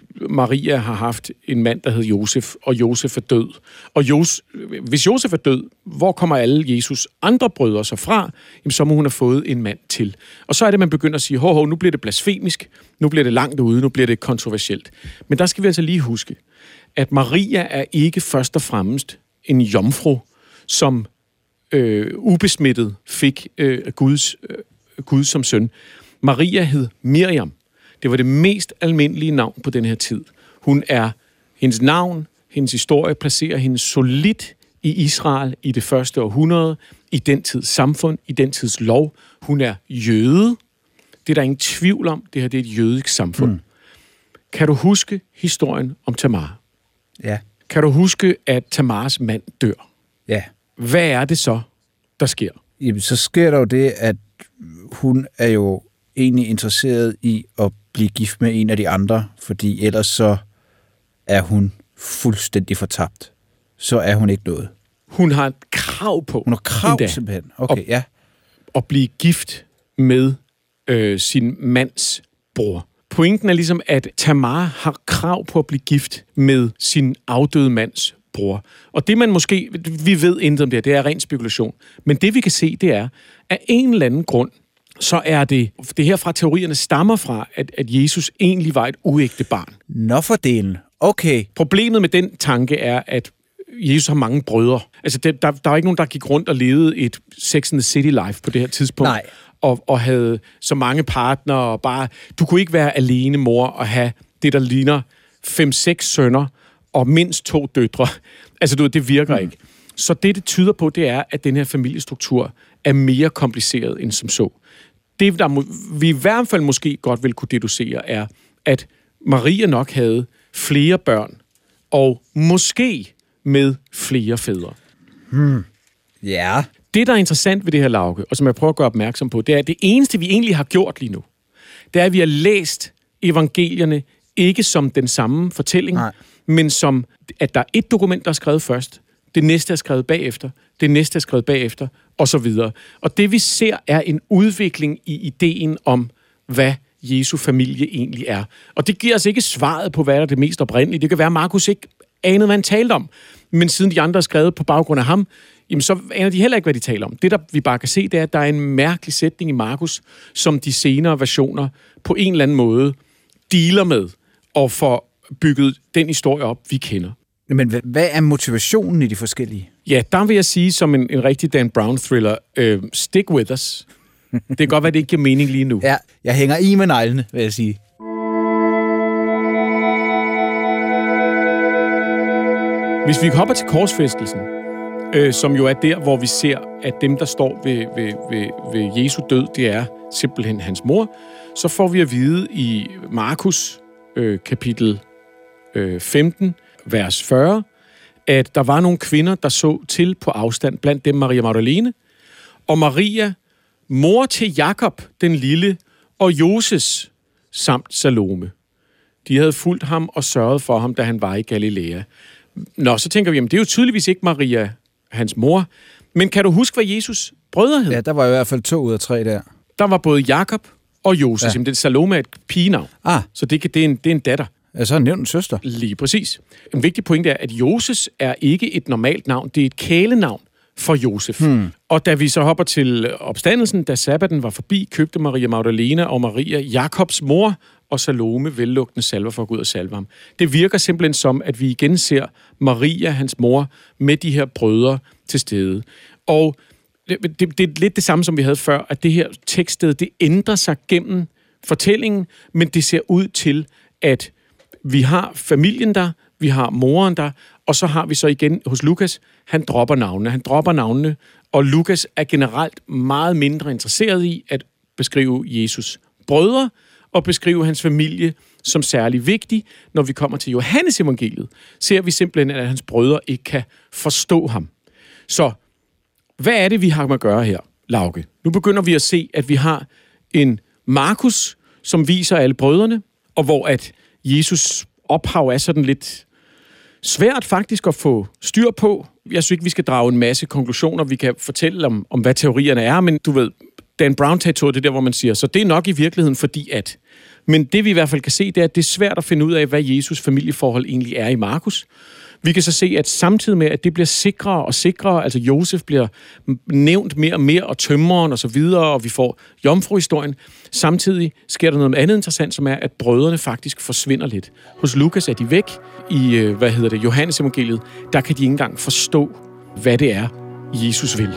Maria har haft en mand, der hed Josef, og Josef er død, og Jos, hvis Josef er død, hvor kommer alle Jesus andre brødre så fra? Jamen, så må hun have fået en mand til. Og så er det, man begynder at sige, hov, hov, nu bliver det blasfemisk, nu bliver det langt ude, nu bliver det kontroversielt. Men der skal vi altså lige huske, at Maria er ikke først og fremmest en jomfru, som øh, ubesmittet fik øh, Guds, øh, Gud som søn. Maria hed Miriam. Det var det mest almindelige navn på den her tid. Hun er, hendes navn, hendes historie placerer hende solidt i Israel i det første århundrede, i den tids samfund, i den tids lov. Hun er jøde. Det er der ingen tvivl om. Det her det er et jødisk samfund. Mm. Kan du huske historien om Tamar? Ja. Kan du huske, at Tamars mand dør? Ja. Hvad er det så, der sker? Jamen, så sker der jo det, at hun er jo egentlig interesseret i at blive gift med en af de andre, fordi ellers så er hun fuldstændig fortabt. Så er hun ikke noget. Hun har et krav på. Hun har krav endda, simpelthen. Okay, at, ja. At blive gift med øh, sin mands bror. Pointen er ligesom, at Tamar har krav på at blive gift med sin afdøde mands bror. Og det man måske, vi ved intet om det, det er ren spekulation. Men det vi kan se, det er, at en eller anden grund, så er det, det her fra teorierne stammer fra, at, at Jesus egentlig var et uægte barn. Nå for delen. Okay. Problemet med den tanke er, at Jesus har mange brødre. Altså, der, der, der var ikke nogen, der gik rundt og levede et Sex and the City life på det her tidspunkt. Nej. Og, og havde så mange partnere, og bare, du kunne ikke være alene mor og have det, der ligner fem-seks sønner og mindst to døtre. Altså, du, det virker mm. ikke. Så det, det tyder på, det er, at den her familiestruktur er mere kompliceret end som så. Det, der må, vi i hvert fald måske godt vil kunne deducere, er, at Maria nok havde flere børn, og måske med flere fædre. Hmm. Ja. Det, der er interessant ved det her, Lauke, og som jeg prøver at gøre opmærksom på, det er, at det eneste, vi egentlig har gjort lige nu, det er, at vi har læst evangelierne ikke som den samme fortælling, Nej. men som, at der er et dokument, der er skrevet først, det næste er skrevet bagefter, det næste er skrevet bagefter, og så videre. Og det, vi ser, er en udvikling i ideen om, hvad Jesu familie egentlig er. Og det giver os ikke svaret på, hvad er det mest oprindelige. Det kan være, at Markus ikke anede, hvad han talte om. Men siden de andre er skrevet på baggrund af ham, jamen så aner de heller ikke, hvad de taler om. Det, der vi bare kan se, det er, at der er en mærkelig sætning i Markus, som de senere versioner på en eller anden måde dealer med og får bygget den historie op, vi kender. Men hvad er motivationen i de forskellige? Ja, der vil jeg sige, som en, en rigtig Dan Brown-thriller, øh, stick with us. Det kan godt være, det ikke giver mening lige nu. Ja, jeg hænger i med neglene, vil jeg sige. Hvis vi hopper til korsfæstelsen, øh, som jo er der, hvor vi ser, at dem, der står ved, ved, ved, ved Jesu død, det er simpelthen hans mor, så får vi at vide i Markus øh, kapitel øh, femten, vers fyrre, at der var nogle kvinder, der så til på afstand, blandt dem Maria Magdalene, og Maria, mor til Jakob den lille, og Joses samt Salome. De havde fulgt ham og sørget for ham, da han var i Galilea. Nå, så tænker vi, jamen det er jo tydeligvis ikke Maria, hans mor, men kan du huske, hvad Jesus brødre hed? Ja, der var i hvert fald to ud af tre der. Der var både Jakob og Joses. Ja. Jamen, det Salome er et pigenavn, ah. så det, kan, det, er en, det er en datter. Ja, så har han nævnt en søster. Lige præcis. En vigtig pointe er, at Joses er ikke et normalt navn, det er et kælenavn for Josef. Hmm. Og da vi så hopper til opstandelsen, da sabbaten var forbi, købte Maria Magdalene og Maria Jakobs mor og Salome vellugtende salver for at gå ud og salve ham. Det virker simpelthen som, at vi igen ser Maria, hans mor, med de her brødre til stede. Og det, det, det er lidt det samme, som vi havde før, at det her tekststed, det ændrer sig gennem fortællingen, men det ser ud til, at vi har familien der, vi har moren der, og så har vi så igen hos Lukas, han dropper navnene. Han dropper navnene, og Lukas er generelt meget mindre interesseret i at beskrive Jesus' brødre og beskrive hans familie som særlig vigtig. Når vi kommer til Johannes evangeliet, ser vi simpelthen, at hans brødre ikke kan forstå ham. Så hvad er det, vi har med at gøre her, Lauke? Nu begynder vi at se, at vi har en Markus, som viser alle brødrene, og hvor at Jesus ophav er sådan lidt svært faktisk at få styr på. Jeg synes ikke, vi skal drage en masse konklusioner. Vi kan fortælle om, om hvad teorierne er, men du ved, Dan Brown-territoriet, det er der, hvor man siger, så det er nok i virkeligheden fordi at. Men det vi i hvert fald kan se, det er, at det er svært at finde ud af, hvad Jesus familieforhold egentlig er i Markus. Vi kan så se, at samtidig med, at det bliver sikrere og sikrere, altså Josef bliver nævnt mere og mere, og tømmeren og så videre, og vi får jomfruhistorien. Samtidig sker der noget andet interessant, som er, at brødrene faktisk forsvinder lidt. Hos Lukas er de væk. I, hvad hedder det, Johannes evangeliet, der kan de ikke engang forstå, hvad det er, Jesus vil.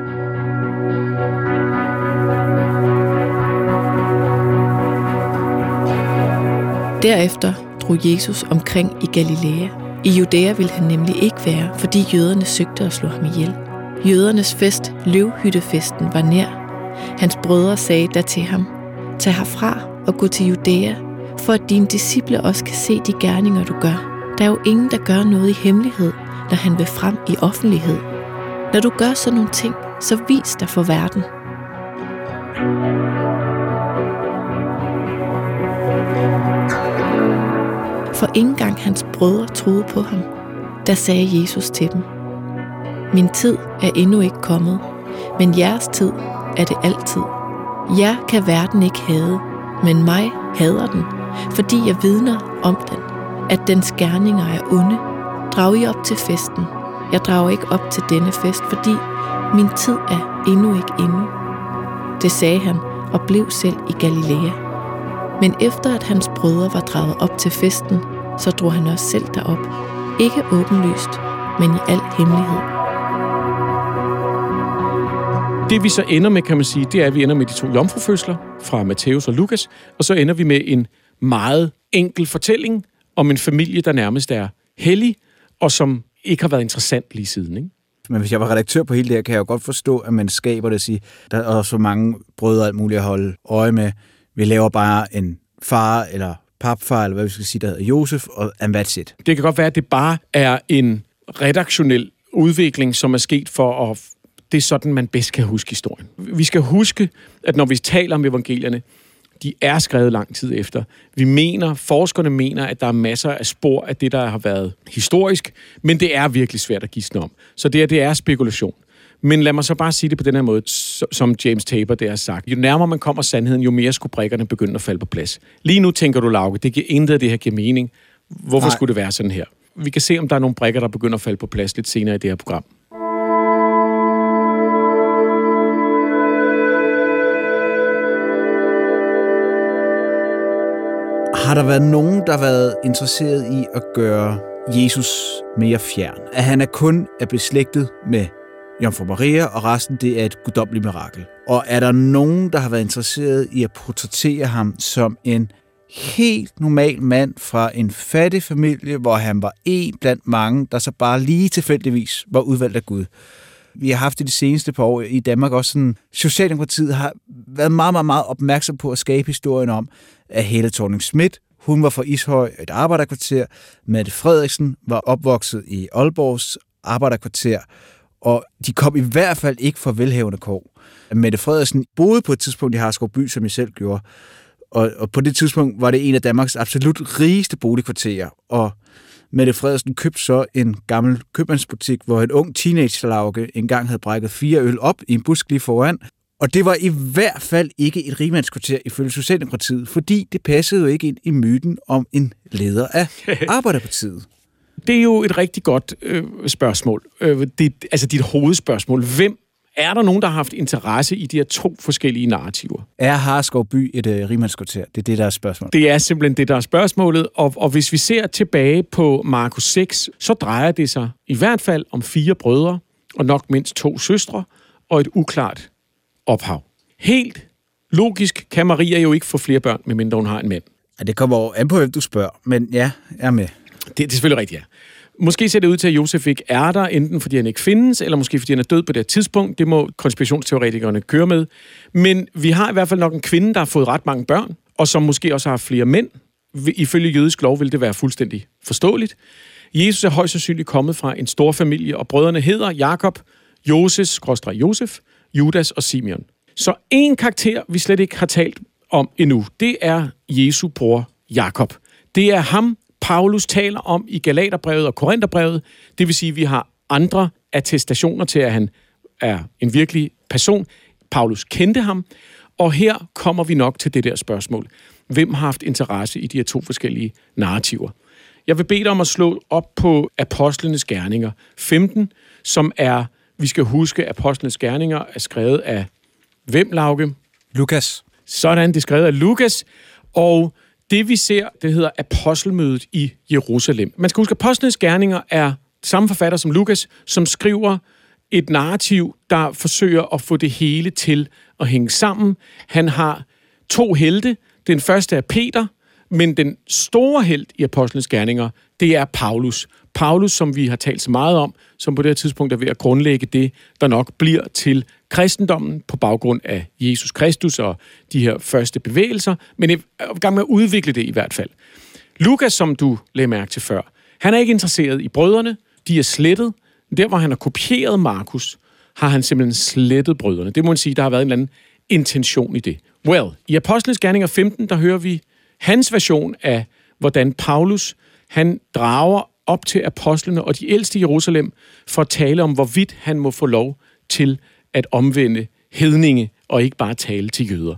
Derefter drog Jesus omkring i Galilea. I Judæa ville han nemlig ikke være, fordi jøderne søgte at slå ham ihjel. Jødernes fest, løvhyttefesten, var nær. Hans brødre sagde da til ham, tag herfra og gå til Judæa, for at dine disciple også kan se de gerninger, du gør. Der er jo ingen, der gør noget i hemmelighed, når han vil frem i offentlighed. Når du gør sådan nogle ting, så vis dig for verden. For ikke engang hans brødre troede på ham. Der sagde Jesus til dem, min tid er endnu ikke kommet, men jeres tid er det altid. Jer kan verden ikke hade, men mig hader den, fordi jeg vidner om den, at dens gerninger er onde. Drag I op til festen. Jeg drager ikke op til denne fest, fordi min tid er endnu ikke inde. Det sagde han og blev selv i Galilea. Men efter at hans brødre var draget op til festen, så drog han også selv derop. Ikke åbenlyst, men i al hemmelighed. Det vi så ender med, kan man sige, det er, at vi ender med de to jomfrufødsler fra Matthæus og Lukas, og så ender vi med en meget enkel fortælling om en familie, der nærmest er hellig, og som ikke har været interessant lige siden, ikke? Men hvis jeg var redaktør på hele det her, kan jeg jo godt forstå, at man skaber det at sige, der er så mange brødre og alt muligt at holde øje med. Vi laver bare en far eller papfar, eller hvad vi skal sige, der hedder Josef, og and that's it. Det kan godt være, at det bare er en redaktionel udvikling, som er sket for at... Det er sådan, man bedst kan huske historien. Vi skal huske, at når vi taler om evangelierne, de er skrevet lang tid efter. Vi mener, forskerne mener, at der er masser af spor af det, der har været historisk, men det er virkelig svært at gisne om. Så det, er, det er spekulation. Men lad mig så bare sige det på den her måde, som James Tabor der har sagt. Jo nærmere man kommer sandheden, jo mere skulle brikkerne begynde at falde på plads. Lige nu tænker du, Lauke, det giver intet af det her giver mening. Hvorfor Nej. Skulle det være sådan her? Vi kan se, om der er nogle brikker, der begynder at falde på plads lidt senere i det her program. Har der været nogen, der har været interesseret i at gøre Jesus mere fjern? At han er kun er beslægtet med Jomfru Maria, og resten det er et guddommeligt mirakel. Og er der nogen, der har været interesseret i at portrættere ham som en helt normal mand fra en fattig familie, hvor han var en blandt mange, der så bare lige tilfældigvis var udvalgt af Gud? Vi har haft det de seneste par år i Danmark også sådan, Socialdemokratiet har været meget, meget, meget opmærksom på at skabe historien om, at Helle Thorning-Schmidt, hun var fra Ishøj, et arbejderkvarter. Mette Frederiksen var opvokset i Aalborgs arbejderkvarter, og de kom i hvert fald ikke fra velhavende kår. Mette Frederiksen boede på et tidspunkt i Harskovby, som jeg selv gjorde, og, og på det tidspunkt var det en af Danmarks absolut rigeste boligkvarterer, og Mette Frederiksen købte så en gammel købmandsbutik, hvor en ung teenager-Lauke engang havde brækket fire øl op i en busk lige foran. Og det var i hvert fald ikke et rigmandskvarter ifølge Socialdemokratiet, fordi det passede jo ikke ind i myten om en leder af Arbejderpartiet. Det er jo et rigtig godt øh, spørgsmål. Øh, det, altså dit hovedspørgsmål. Hvem er der nogen, der har haft interesse i de her to forskellige narrativer? Er Harskovby et øh, rigmandskvarter? Det er det, der er spørgsmålet. Det er simpelthen det, der er spørgsmålet. Og, og hvis vi ser tilbage på Markus seks, så drejer det sig i hvert fald om fire brødre. og nok mindst to søstre og et uklart ophav. Helt logisk kan Maria jo ikke få flere børn, medmindre hun har en mand. Ja, det kommer over an på, hvem du spørger, men ja, jeg er med. Det, det er selvfølgelig rigtigt, ja. Måske ser det ud til, at Josef ikke er der, enten fordi han ikke findes, eller måske fordi han er død på det tidspunkt. Det må konspirationsteoretikerne køre med. Men vi har i hvert fald nok en kvinde, der har fået ret mange børn, og som måske også har flere mænd. Ifølge jødisk lov vil det være fuldstændig forståeligt. Jesus er højst sandsynligt kommet fra en stor familie, og brødrene hedder Jakob, Joses, Josef, Judas og Simeon. Så en karakter, vi slet ikke har talt om endnu, det er Jesu bror Jakob. Det er ham, Paulus taler om i Galaterbrevet og Korintherbrevet. Det vil sige, at vi har andre attestationer til, at han er en virkelig person. Paulus kendte ham, og her kommer vi nok til det der spørgsmål. Hvem har haft interesse i de her to forskellige narrativer? Jeg vil bede dig om at slå op på Apostlenes Gerninger femten, som er, vi skal huske, Apostlenes Gerninger er skrevet af hvem, Lauke? Lukas. Sådan, det er skrevet af Lukas, og det vi ser, det hedder Apostelmødet i Jerusalem. Man skal huske, at Apostlenes Gerninger er samme forfatter som Lukas, som skriver et narrativ, der forsøger at få det hele til at hænge sammen. Han har to helte. Den første er Peter, men den store helt i Apostlenes Gerninger, det er Paulus. Paulus, som vi har talt så meget om, som på det her tidspunkt er ved at grundlægge det, der nok bliver til kristendommen på baggrund af Jesus Kristus og de her første bevægelser, men er i gang med at udvikle det i hvert fald. Lukas, som du lagde mærke til før, han er ikke interesseret i brødrene, de er slettet. Der, hvor han har kopieret Markus, har han simpelthen slettet brødrene. Det må man sige, der har været en eller anden intention i det. Well, i Apostlenes Gerninger femten, der hører vi hans version af, hvordan Paulus, han drager op til apostlene og de ældste i Jerusalem for at tale om, hvorvidt han må få lov til at omvende hedninge og ikke bare tale til jøder.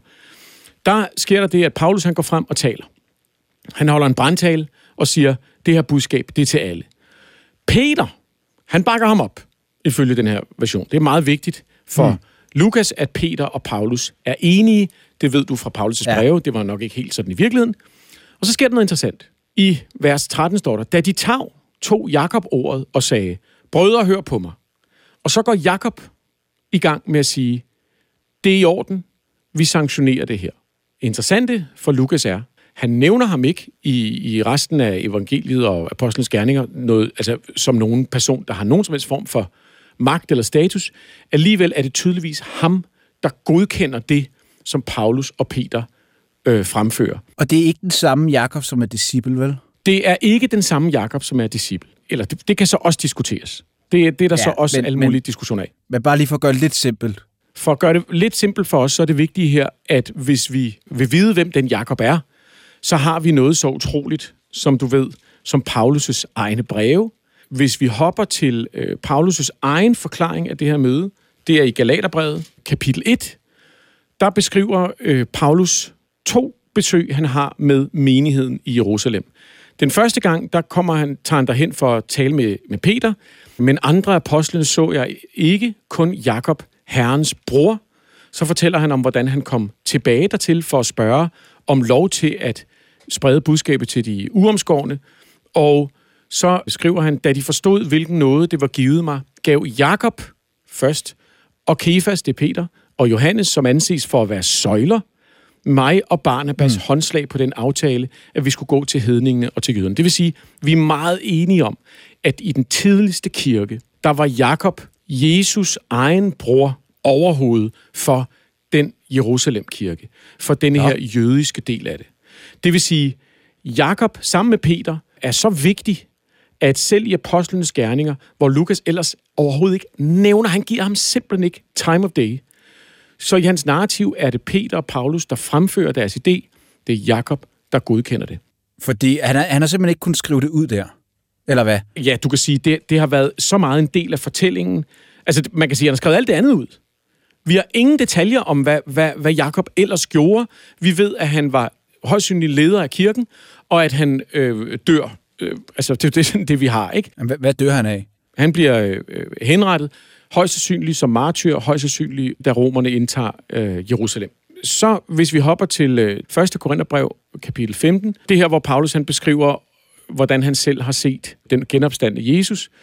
Der sker der det, at Paulus han går frem og taler. Han holder en brandtale og siger, det her budskab, det er til alle. Peter, han bakker ham op, ifølge den her version. Det er meget vigtigt for mm. Lukas, at Peter og Paulus er enige. Det ved du fra Paulus' ja. breve. Det var nok ikke helt sådan i virkeligheden. Og så sker der noget interessant. I vers tretten står der, da de tav, tog Jakob ordet og sagde, brødre, hør på mig. Og så går Jakob i gang med at sige, det er i orden, vi sanktionerer det her. Interessante for Lukas er, han nævner ham ikke i, i resten af evangeliet og apostlenes gerninger noget, altså, som nogen person, der har nogen som helst form for magt eller status. Alligevel er det tydeligvis ham, der godkender det, som Paulus og Peter øh, fremfører. Og det er ikke den samme Jakob, som er disciple, vel? Det er ikke den samme Jakob, som er disciple. Eller det, det kan så også diskuteres. Det, det er der ja, så også men, alle mulige diskussioner af. Men bare lige for at gøre det lidt simpelt. For at gøre det lidt simpelt for os, så er det vigtige her, at hvis vi vil vide, hvem den Jakob er, så har vi noget så utroligt, som du ved, som Paulus' egne breve. Hvis vi hopper til øh, Paulus' egen forklaring af det her møde, det er i Galaterbrevet, kapitel et, der beskriver øh, Paulus to besøg, han har med menigheden i Jerusalem. Den første gang, der kommer han, tager han derhen for at tale med, med Peter, men andre apostlene så jeg ikke, kun Jakob, Herrens bror. Så fortæller han om, hvordan han kom tilbage dertil for at spørge om lov til at sprede budskabet til de uomskårne. Og så skriver han, da de forstod, hvilken nåde det var givet mig, gav Jakob først, og Kefas, det er Peter, og Johannes, som anses for at være søjler, mig og Barnabas mm. håndslag på den aftale, at vi skulle gå til hedningene og til jøderne. Det vil sige, vi er meget enige om, at i den tidligste kirke, der var Jakob, Jesus egen bror, overhoved for den Jerusalem-kirke, for denne ja. her jødiske del af det. Det vil sige, Jakob sammen med Peter er så vigtig, at selv i apostlenes gerninger, hvor Lukas ellers overhovedet ikke nævner, han giver ham simpelthen ikke time of day, så i hans narrativ er det Peter og Paulus, der fremfører deres idé. Det er Jakob, der godkender det. Fordi han har, han har simpelthen ikke kunnet skrive det ud der, eller hvad? Ja, du kan sige, det, det har været så meget en del af fortællingen. Altså, man kan sige, at han har skrevet alt det andet ud. Vi har ingen detaljer om, hvad, hvad, hvad Jakob ellers gjorde. Vi ved, at han var højst sandsynlig leder af kirken, og at han øh, dør. Øh, altså, det er det, det, vi har, ikke? Hvad, hvad dør han af? Han bliver øh, henrettet, højst sandsynligt som martyr, højst sandsynligt, da romerne indtager øh, Jerusalem. Så hvis vi hopper til øh, første Korintherbrev, kapitel femten, det her, hvor Paulus han beskriver, hvordan han selv har set den genopstandne Jesus,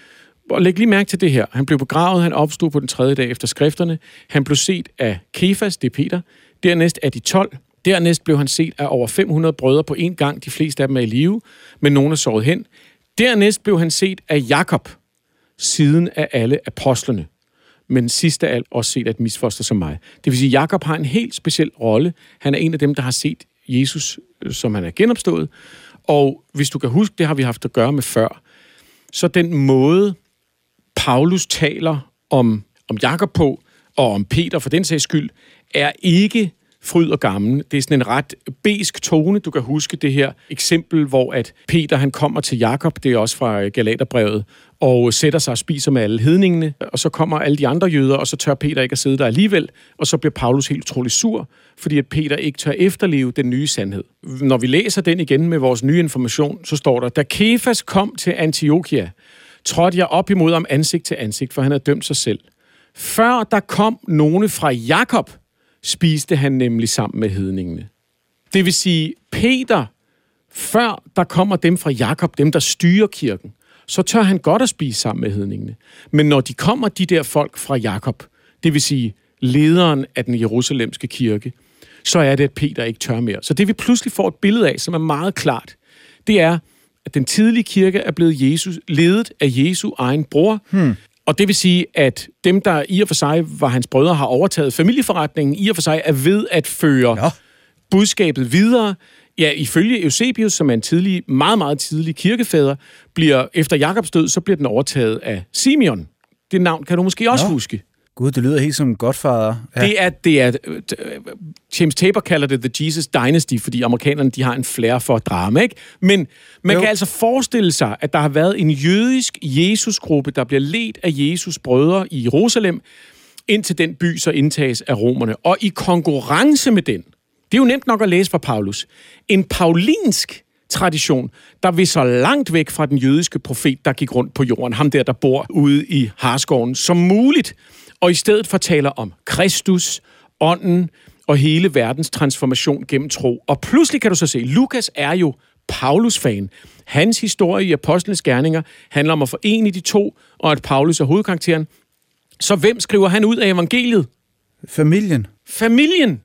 Og læg lige mærke til det her. Han blev begravet, han opstod på den tredje dag efter skrifterne. Han blev set af Kefas, det er Peter. Dernæst af de tolv. Dernæst blev han set af over fem hundrede brødre på én gang. De fleste af dem er i live, men nogle er såret hen. Dernæst blev han set af Jakob, siden af alle apostlene. Men sidst af alt også set af et misfoster som mig. Det vil sige, at Jakob har en helt speciel rolle. Han er en af dem, der har set Jesus, som han er genopstået. Og hvis du kan huske, det har vi haft at gøre med før, så den måde, Paulus taler om, om Jakob på, og om Peter for den sags skyld, er ikke fryd og gammel. Det er sådan en ret besk tone. Du kan huske det her eksempel, hvor at Peter han kommer til Jakob, det er også fra Galaterbrevet, og sætter sig og spiser med alle hedningene, og så kommer alle de andre jøder, og så tør Peter ikke at sidde der alligevel, og så bliver Paulus helt utrolig sur, fordi at Peter ikke tør efterleve den nye sandhed. Når vi læser den igen med vores nye information, så står der, da Kefas kom til Antiochia, trådte jeg op imod ham ansigt til ansigt, for han havde dømt sig selv. Før der kom nogle fra Jakob, spiste han nemlig sammen med hedningene. Det vil sige, Peter, før der kommer dem fra Jakob, dem der styrer kirken, så tør han godt at spise sammen med hedningene. Men når de kommer, de der folk fra Jakob, det vil sige lederen af den jerusalemske kirke, så er det, at Peter ikke tør mere. Så det vi pludselig får et billede af, som er meget klart, det er, at den tidlige kirke er blevet Jesus, ledet af Jesu egen bror. Hmm. Og det vil sige, at dem, der i og for sig var hans brødre, har overtaget familieforretningen, i og for sig er ved at føre ja. budskabet videre. Ja, ifølge Eusebius, som er en tidlig, meget, meget tidlig kirkefader, bliver efter Jakobs død, så bliver den overtaget af Simeon. Det navn kan du måske også ja. huske. Gud, det lyder helt som Godfather. Ja. Det er, det er, James Tabor kalder det The Jesus Dynasty, fordi amerikanerne de har en flair for drama, ikke? Men man jo. kan altså forestille sig, at der har været en jødisk Jesusgruppe, der bliver ledt af Jesus brødre i Jerusalem, indtil den by så indtages af romerne. Og i konkurrence med den, det er jo nemt nok at læse fra Paulus, en paulinsk tradition, der vil så langt væk fra den jødiske profet, der gik rundt på jorden, ham der, der bor ude i Harskoven, som muligt, og i stedet fortæller om Kristus, ånden og hele verdens transformation gennem tro. Og pludselig kan du så se, Lukas er jo Paulus-fan. Hans historie i Apostlenes Gerninger handler om at forene de to, og at Paulus er hovedkarakteren. Så hvem skriver han ud af evangeliet? Familien. Familien!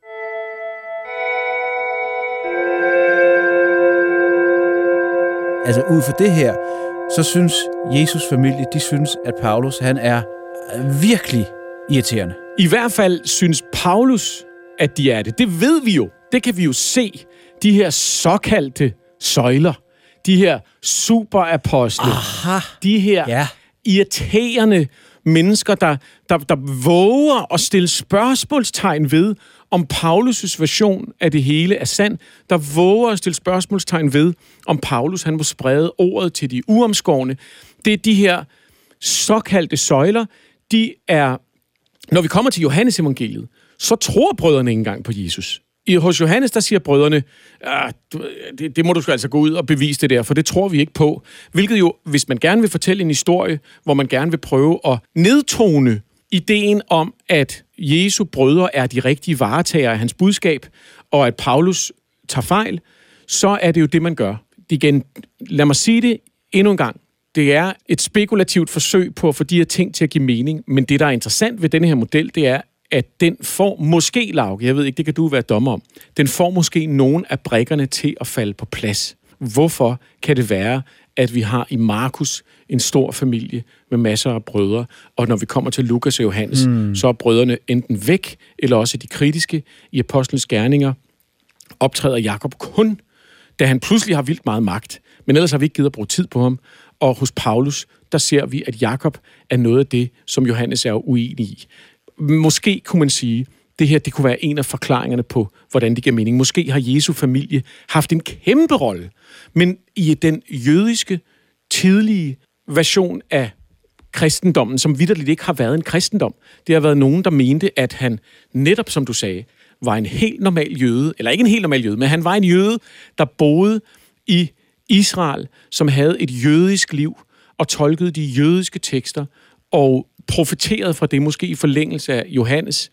Altså ud fra det her, så synes Jesus familie, de synes, at Paulus, han er virkelig irriterende. I hvert fald synes Paulus, at de er det. Det ved vi jo. Det kan vi jo se. De her såkaldte søjler. De her superapostle. Aha. De her ja. irriterende mennesker, der, der, der våger at stille spørgsmålstegn ved, om Paulus' version af det hele er sand, der våger at stille spørgsmålstegn ved, om Paulus han må sprede ordet til de uomskårne. Det er de her såkaldte søjler, de er, når vi kommer til Johannes evangeliet, så tror brødrene ikke engang på Jesus. I, hos Johannes, der siger brødrene, ah, det, det må du sgu altså gå ud og bevise det der, for det tror vi ikke på. Hvilket jo, hvis man gerne vil fortælle en historie, hvor man gerne vil prøve at nedtone ideen om, at Jesu brødre er de rigtige varetagere af hans budskab, og at Paulus tager fejl, så er det jo det, man gør. Igen, lad mig sige det endnu en gang. Det er et spekulativt forsøg på at få de her ting til at give mening, men det, der er interessant ved denne her model, det er, at den får måske, Lauke, jeg ved ikke, det kan du være dommer om, den får måske nogle af brikkerne til at falde på plads. Hvorfor kan det være, at vi har i Markus en stor familie med masser af brødre, og når vi kommer til Lukas og Johannes, mm. så er brødrene enten væk, eller også de kritiske. I Apostlenes Gerninger optræder Jakob kun, da han pludselig har vildt meget magt, men ellers har vi ikke givet at bruge tid på ham. Og hos Paulus, der ser vi, at Jakob er noget af det, som Johannes er uenig i. Måske kunne man sige, det her det kunne være en af forklaringerne på, hvordan det giver mening. Måske har Jesu familie haft en kæmpe rolle, men i den jødiske, tidlige version af kristendommen, som vitterligt ikke har været en kristendom, det har været nogen, der mente, at han netop, som du sagde, var en helt normal jøde, eller ikke en helt normal jøde, men han var en jøde, der boede i Israel, som havde et jødisk liv, og tolkede de jødiske tekster, og profeterede fra det, måske i forlængelse af Johannes.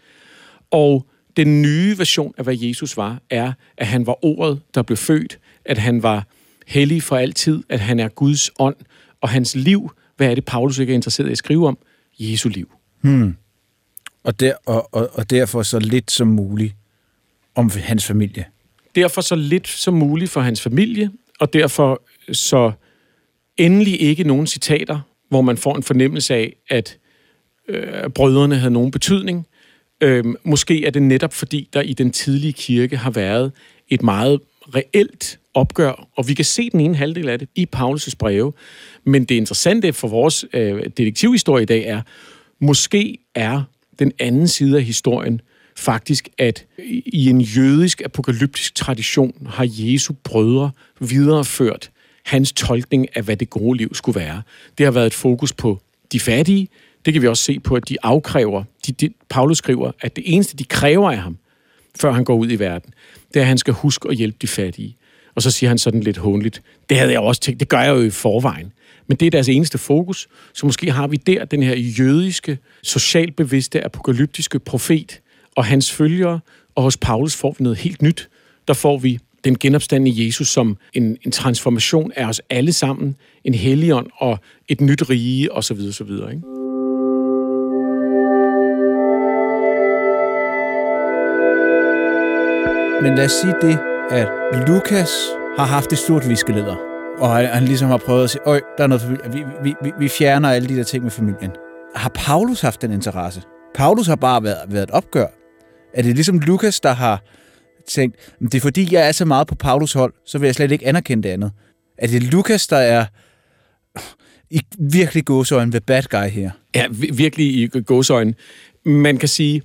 Og den nye version af, hvad Jesus var, er, at han var ordet, der blev født, at han var hellig for altid, at han er Guds ånd, og hans liv Hvad er det, Paulus ikke er interesseret i at skrive om? Jesu liv. Hmm. Og, der, og, og, og derfor så lidt som muligt om hans familie. Derfor så lidt som muligt for hans familie, og derfor så endelig ikke nogen citater, hvor man får en fornemmelse af, at øh, brødrene havde nogen betydning. Øh, måske er det netop fordi, der i den tidlige kirke har været et meget reelt opgør, og vi kan se den ene halvdel af det i Paulus' breve. Men det interessante for vores øh, detektivhistorie i dag er, måske er den anden side af historien faktisk, at i en jødisk apokalyptisk tradition har Jesu brødre videreført hans tolkning af, hvad det gode liv skulle være. Det har været et fokus på de fattige. Det kan vi også se på, at de afkræver. De, de, Paulus skriver, at det eneste, de kræver af ham, før han går ud i verden, det er, at han skal huske at hjælpe de fattige. Og så siger han sådan lidt hånligt, det havde jeg også tænkt, det gør jeg jo i forvejen. Men det er deres eneste fokus, så måske har vi der den her jødiske, socialt bevidste, apokalyptiske profet og hans følgere, og hos Paulus får vi noget helt nyt. Der får vi den genopstandne Jesus som en, en transformation af os alle sammen, en helligånd og et nyt rige osv. osv. Ikke? Men lad os sige det, at Lukas har haft et stort viskeleder, og han, han ligesom har prøvet at sige, øj, der er noget familie. Vi, vi, vi, vi fjerner alle de der ting med familien. Har Paulus haft den interesse? Paulus har bare været, været et opgør. Er det ligesom Lukas, der har tænkt, det er fordi, jeg er så meget på Paulus hold, så vil jeg slet ikke anerkende det andet? Er det Lukas, der er i virkelig gåseøjne ved bad guy her? Ja, virkelig i gåseøjne. Man kan sige,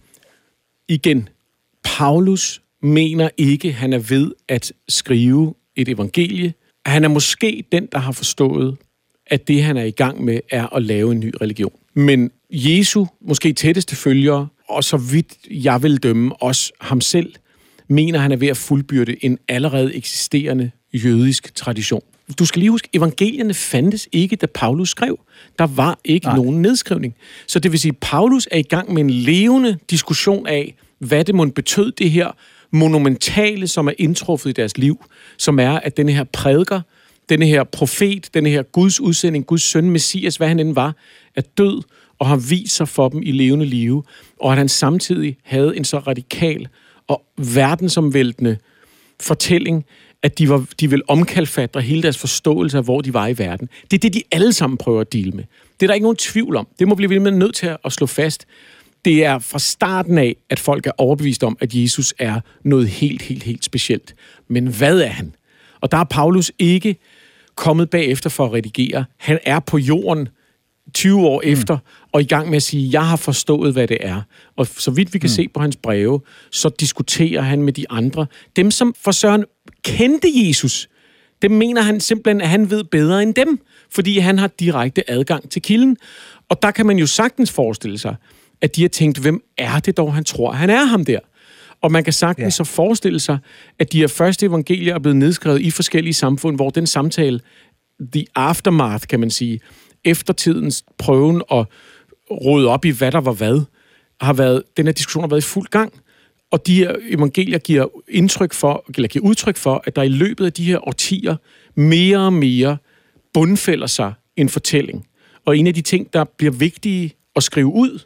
igen, Paulus mener ikke, han er ved at skrive et evangelie. Han er måske den, der har forstået, at det, han er i gang med, er at lave en ny religion. Men Jesu, måske tætteste følgere, og så vidt jeg vil dømme også ham selv, mener, han er ved at fuldbyrde en allerede eksisterende jødisk tradition. Du skal lige huske, evangelierne fandtes ikke, da Paulus skrev. Der var ikke Nej. nogen nedskrivning. Så det vil sige, at Paulus er i gang med en levende diskussion af, hvad det måtte betød det her monumentale, som er indtruffet i deres liv, som er, at denne her prædiker, denne her profet, denne her Guds udsending, Guds søn, Messias, hvad han end var, er død og har vist sig for dem i levende live, og at han samtidig havde en så radikal og verdensomvæltende fortælling, at de, var, de ville omkalfatre hele deres forståelse af, hvor de var i verden. Det er det, de alle sammen prøver at deale med. Det er der ikke nogen tvivl om. Det må vi blive nødt til at slå fast. Det er fra starten af, at folk er overbevist om, at Jesus er noget helt, helt, helt specielt. Men hvad er han? Og der er Paulus ikke kommet bagefter for at redigere. Han er på jorden tyve år mm. efter, og i gang med at sige, jeg har forstået, hvad det er. Og så vidt vi kan mm. se på hans breve, så diskuterer han med de andre. Dem, som for Søren kendte Jesus, dem mener han simpelthen, at han ved bedre end dem, fordi han har direkte adgang til kilden. Og der kan man jo sagtens forestille sig, at de har tænkt, hvem er det dog, han tror, han er ham der? Og man kan sagtens ja. så forestille sig, at de her første evangelier er blevet nedskrevet i forskellige samfund, hvor den samtale, the aftermath, kan man sige, eftertidens prøven at rode op i, hvad der var hvad, har været, den her diskussion har været i fuld gang. Og de her evangelier giver indtryk for, eller giver udtryk for, at der i løbet af de her årtier mere og mere bundfælder sig en fortælling. Og en af de ting, der bliver vigtige at skrive ud,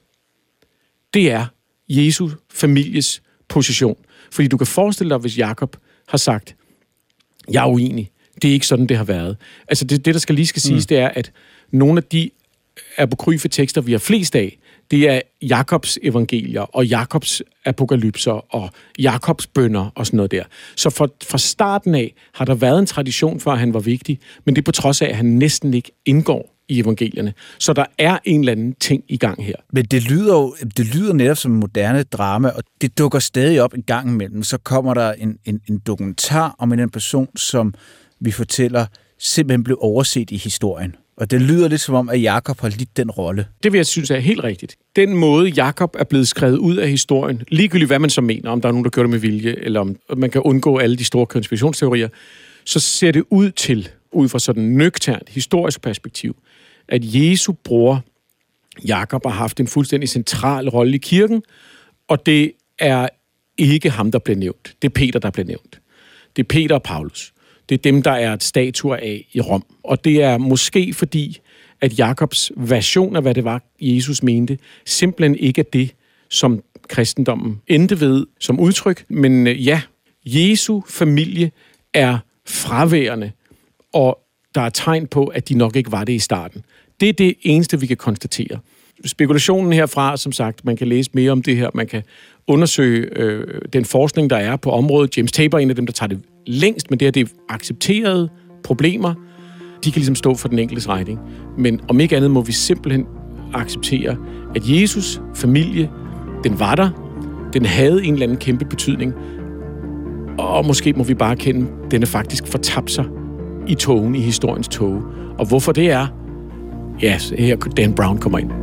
det er Jesu families position. Fordi du kan forestille dig, hvis Jakob har sagt, jeg er uenig, det er ikke sådan, det har været. Altså det, det der skal lige skal siges, mm. det er, at nogle af de apokryfe tekster, vi har flest af, det er Jakobs evangelier, og Jakobs apokalypser, og Jakobs bønner, og sådan noget der. Så fra, fra starten af har der været en tradition for, at han var vigtig, men det er på trods af, at han næsten ikke indgår i evangelierne. Så der er en eller anden ting i gang her. Men det lyder jo det lyder netop som en moderne drama, og det dukker stadig op en gang imellem. Så kommer der en, en, en dokumentar om en person, som vi fortæller simpelthen blev overset i historien. Og det lyder lidt som om, at Jakob har lidt den rolle. Det vil jeg synes er helt rigtigt. Den måde, Jakob er blevet skrevet ud af historien, ligegyldigt hvad man så mener, om der er nogen, der gør det med vilje, eller om man kan undgå alle de store konspirationsteorier, så ser det ud til, ud fra sådan en nøgternt historisk perspektiv, at Jesu bror, Jakob, har haft en fuldstændig central rolle i kirken, og det er ikke ham, der bliver nævnt. Det er Peter, der bliver nævnt. Det er Peter og Paulus. Det er dem, der er et statuer af i Rom. Og det er måske fordi, at Jakobs version af, hvad det var, Jesus mente, simpelthen ikke er det, som kristendommen endte ved som udtryk. Men ja, Jesu familie er fraværende, og der er tegn på, at de nok ikke var det i starten. Det er det eneste, vi kan konstatere. Spekulationen herfra, som sagt, man kan læse mere om det her, man kan undersøge øh, den forskning, der er på området. James Tabor er en af dem, der tager det længst, men det er det accepterede problemer. De kan ligesom stå for den enkeltes regning. Men om ikke andet må vi simpelthen acceptere, at Jesus familie, den var der, den havde en eller anden kæmpe betydning, og måske må vi bare kende, at den er faktisk fortabt sig i togen, i historiens tog. Og hvorfor det er, ja, her Dan Brown kommer ind.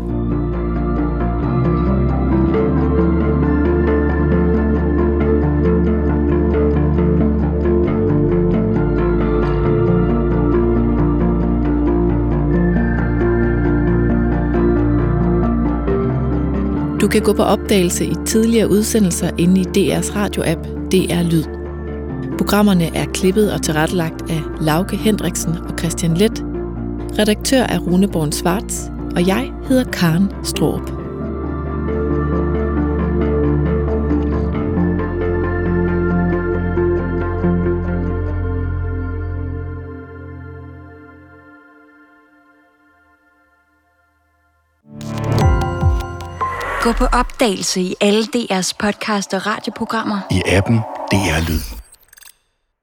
Du kan gå på opdagelse i tidligere udsendelser inde i D R's radioapp D R Lyd. Programmerne er klippet og tilrettelagt af Lauke Hendriksen og Christian Leth. Redaktør er Rune Born Svarts, og jeg hedder Karen Straarup. Gå på opdagelse i alle D R's podcast og radioprogrammer. I appen D R Lyd.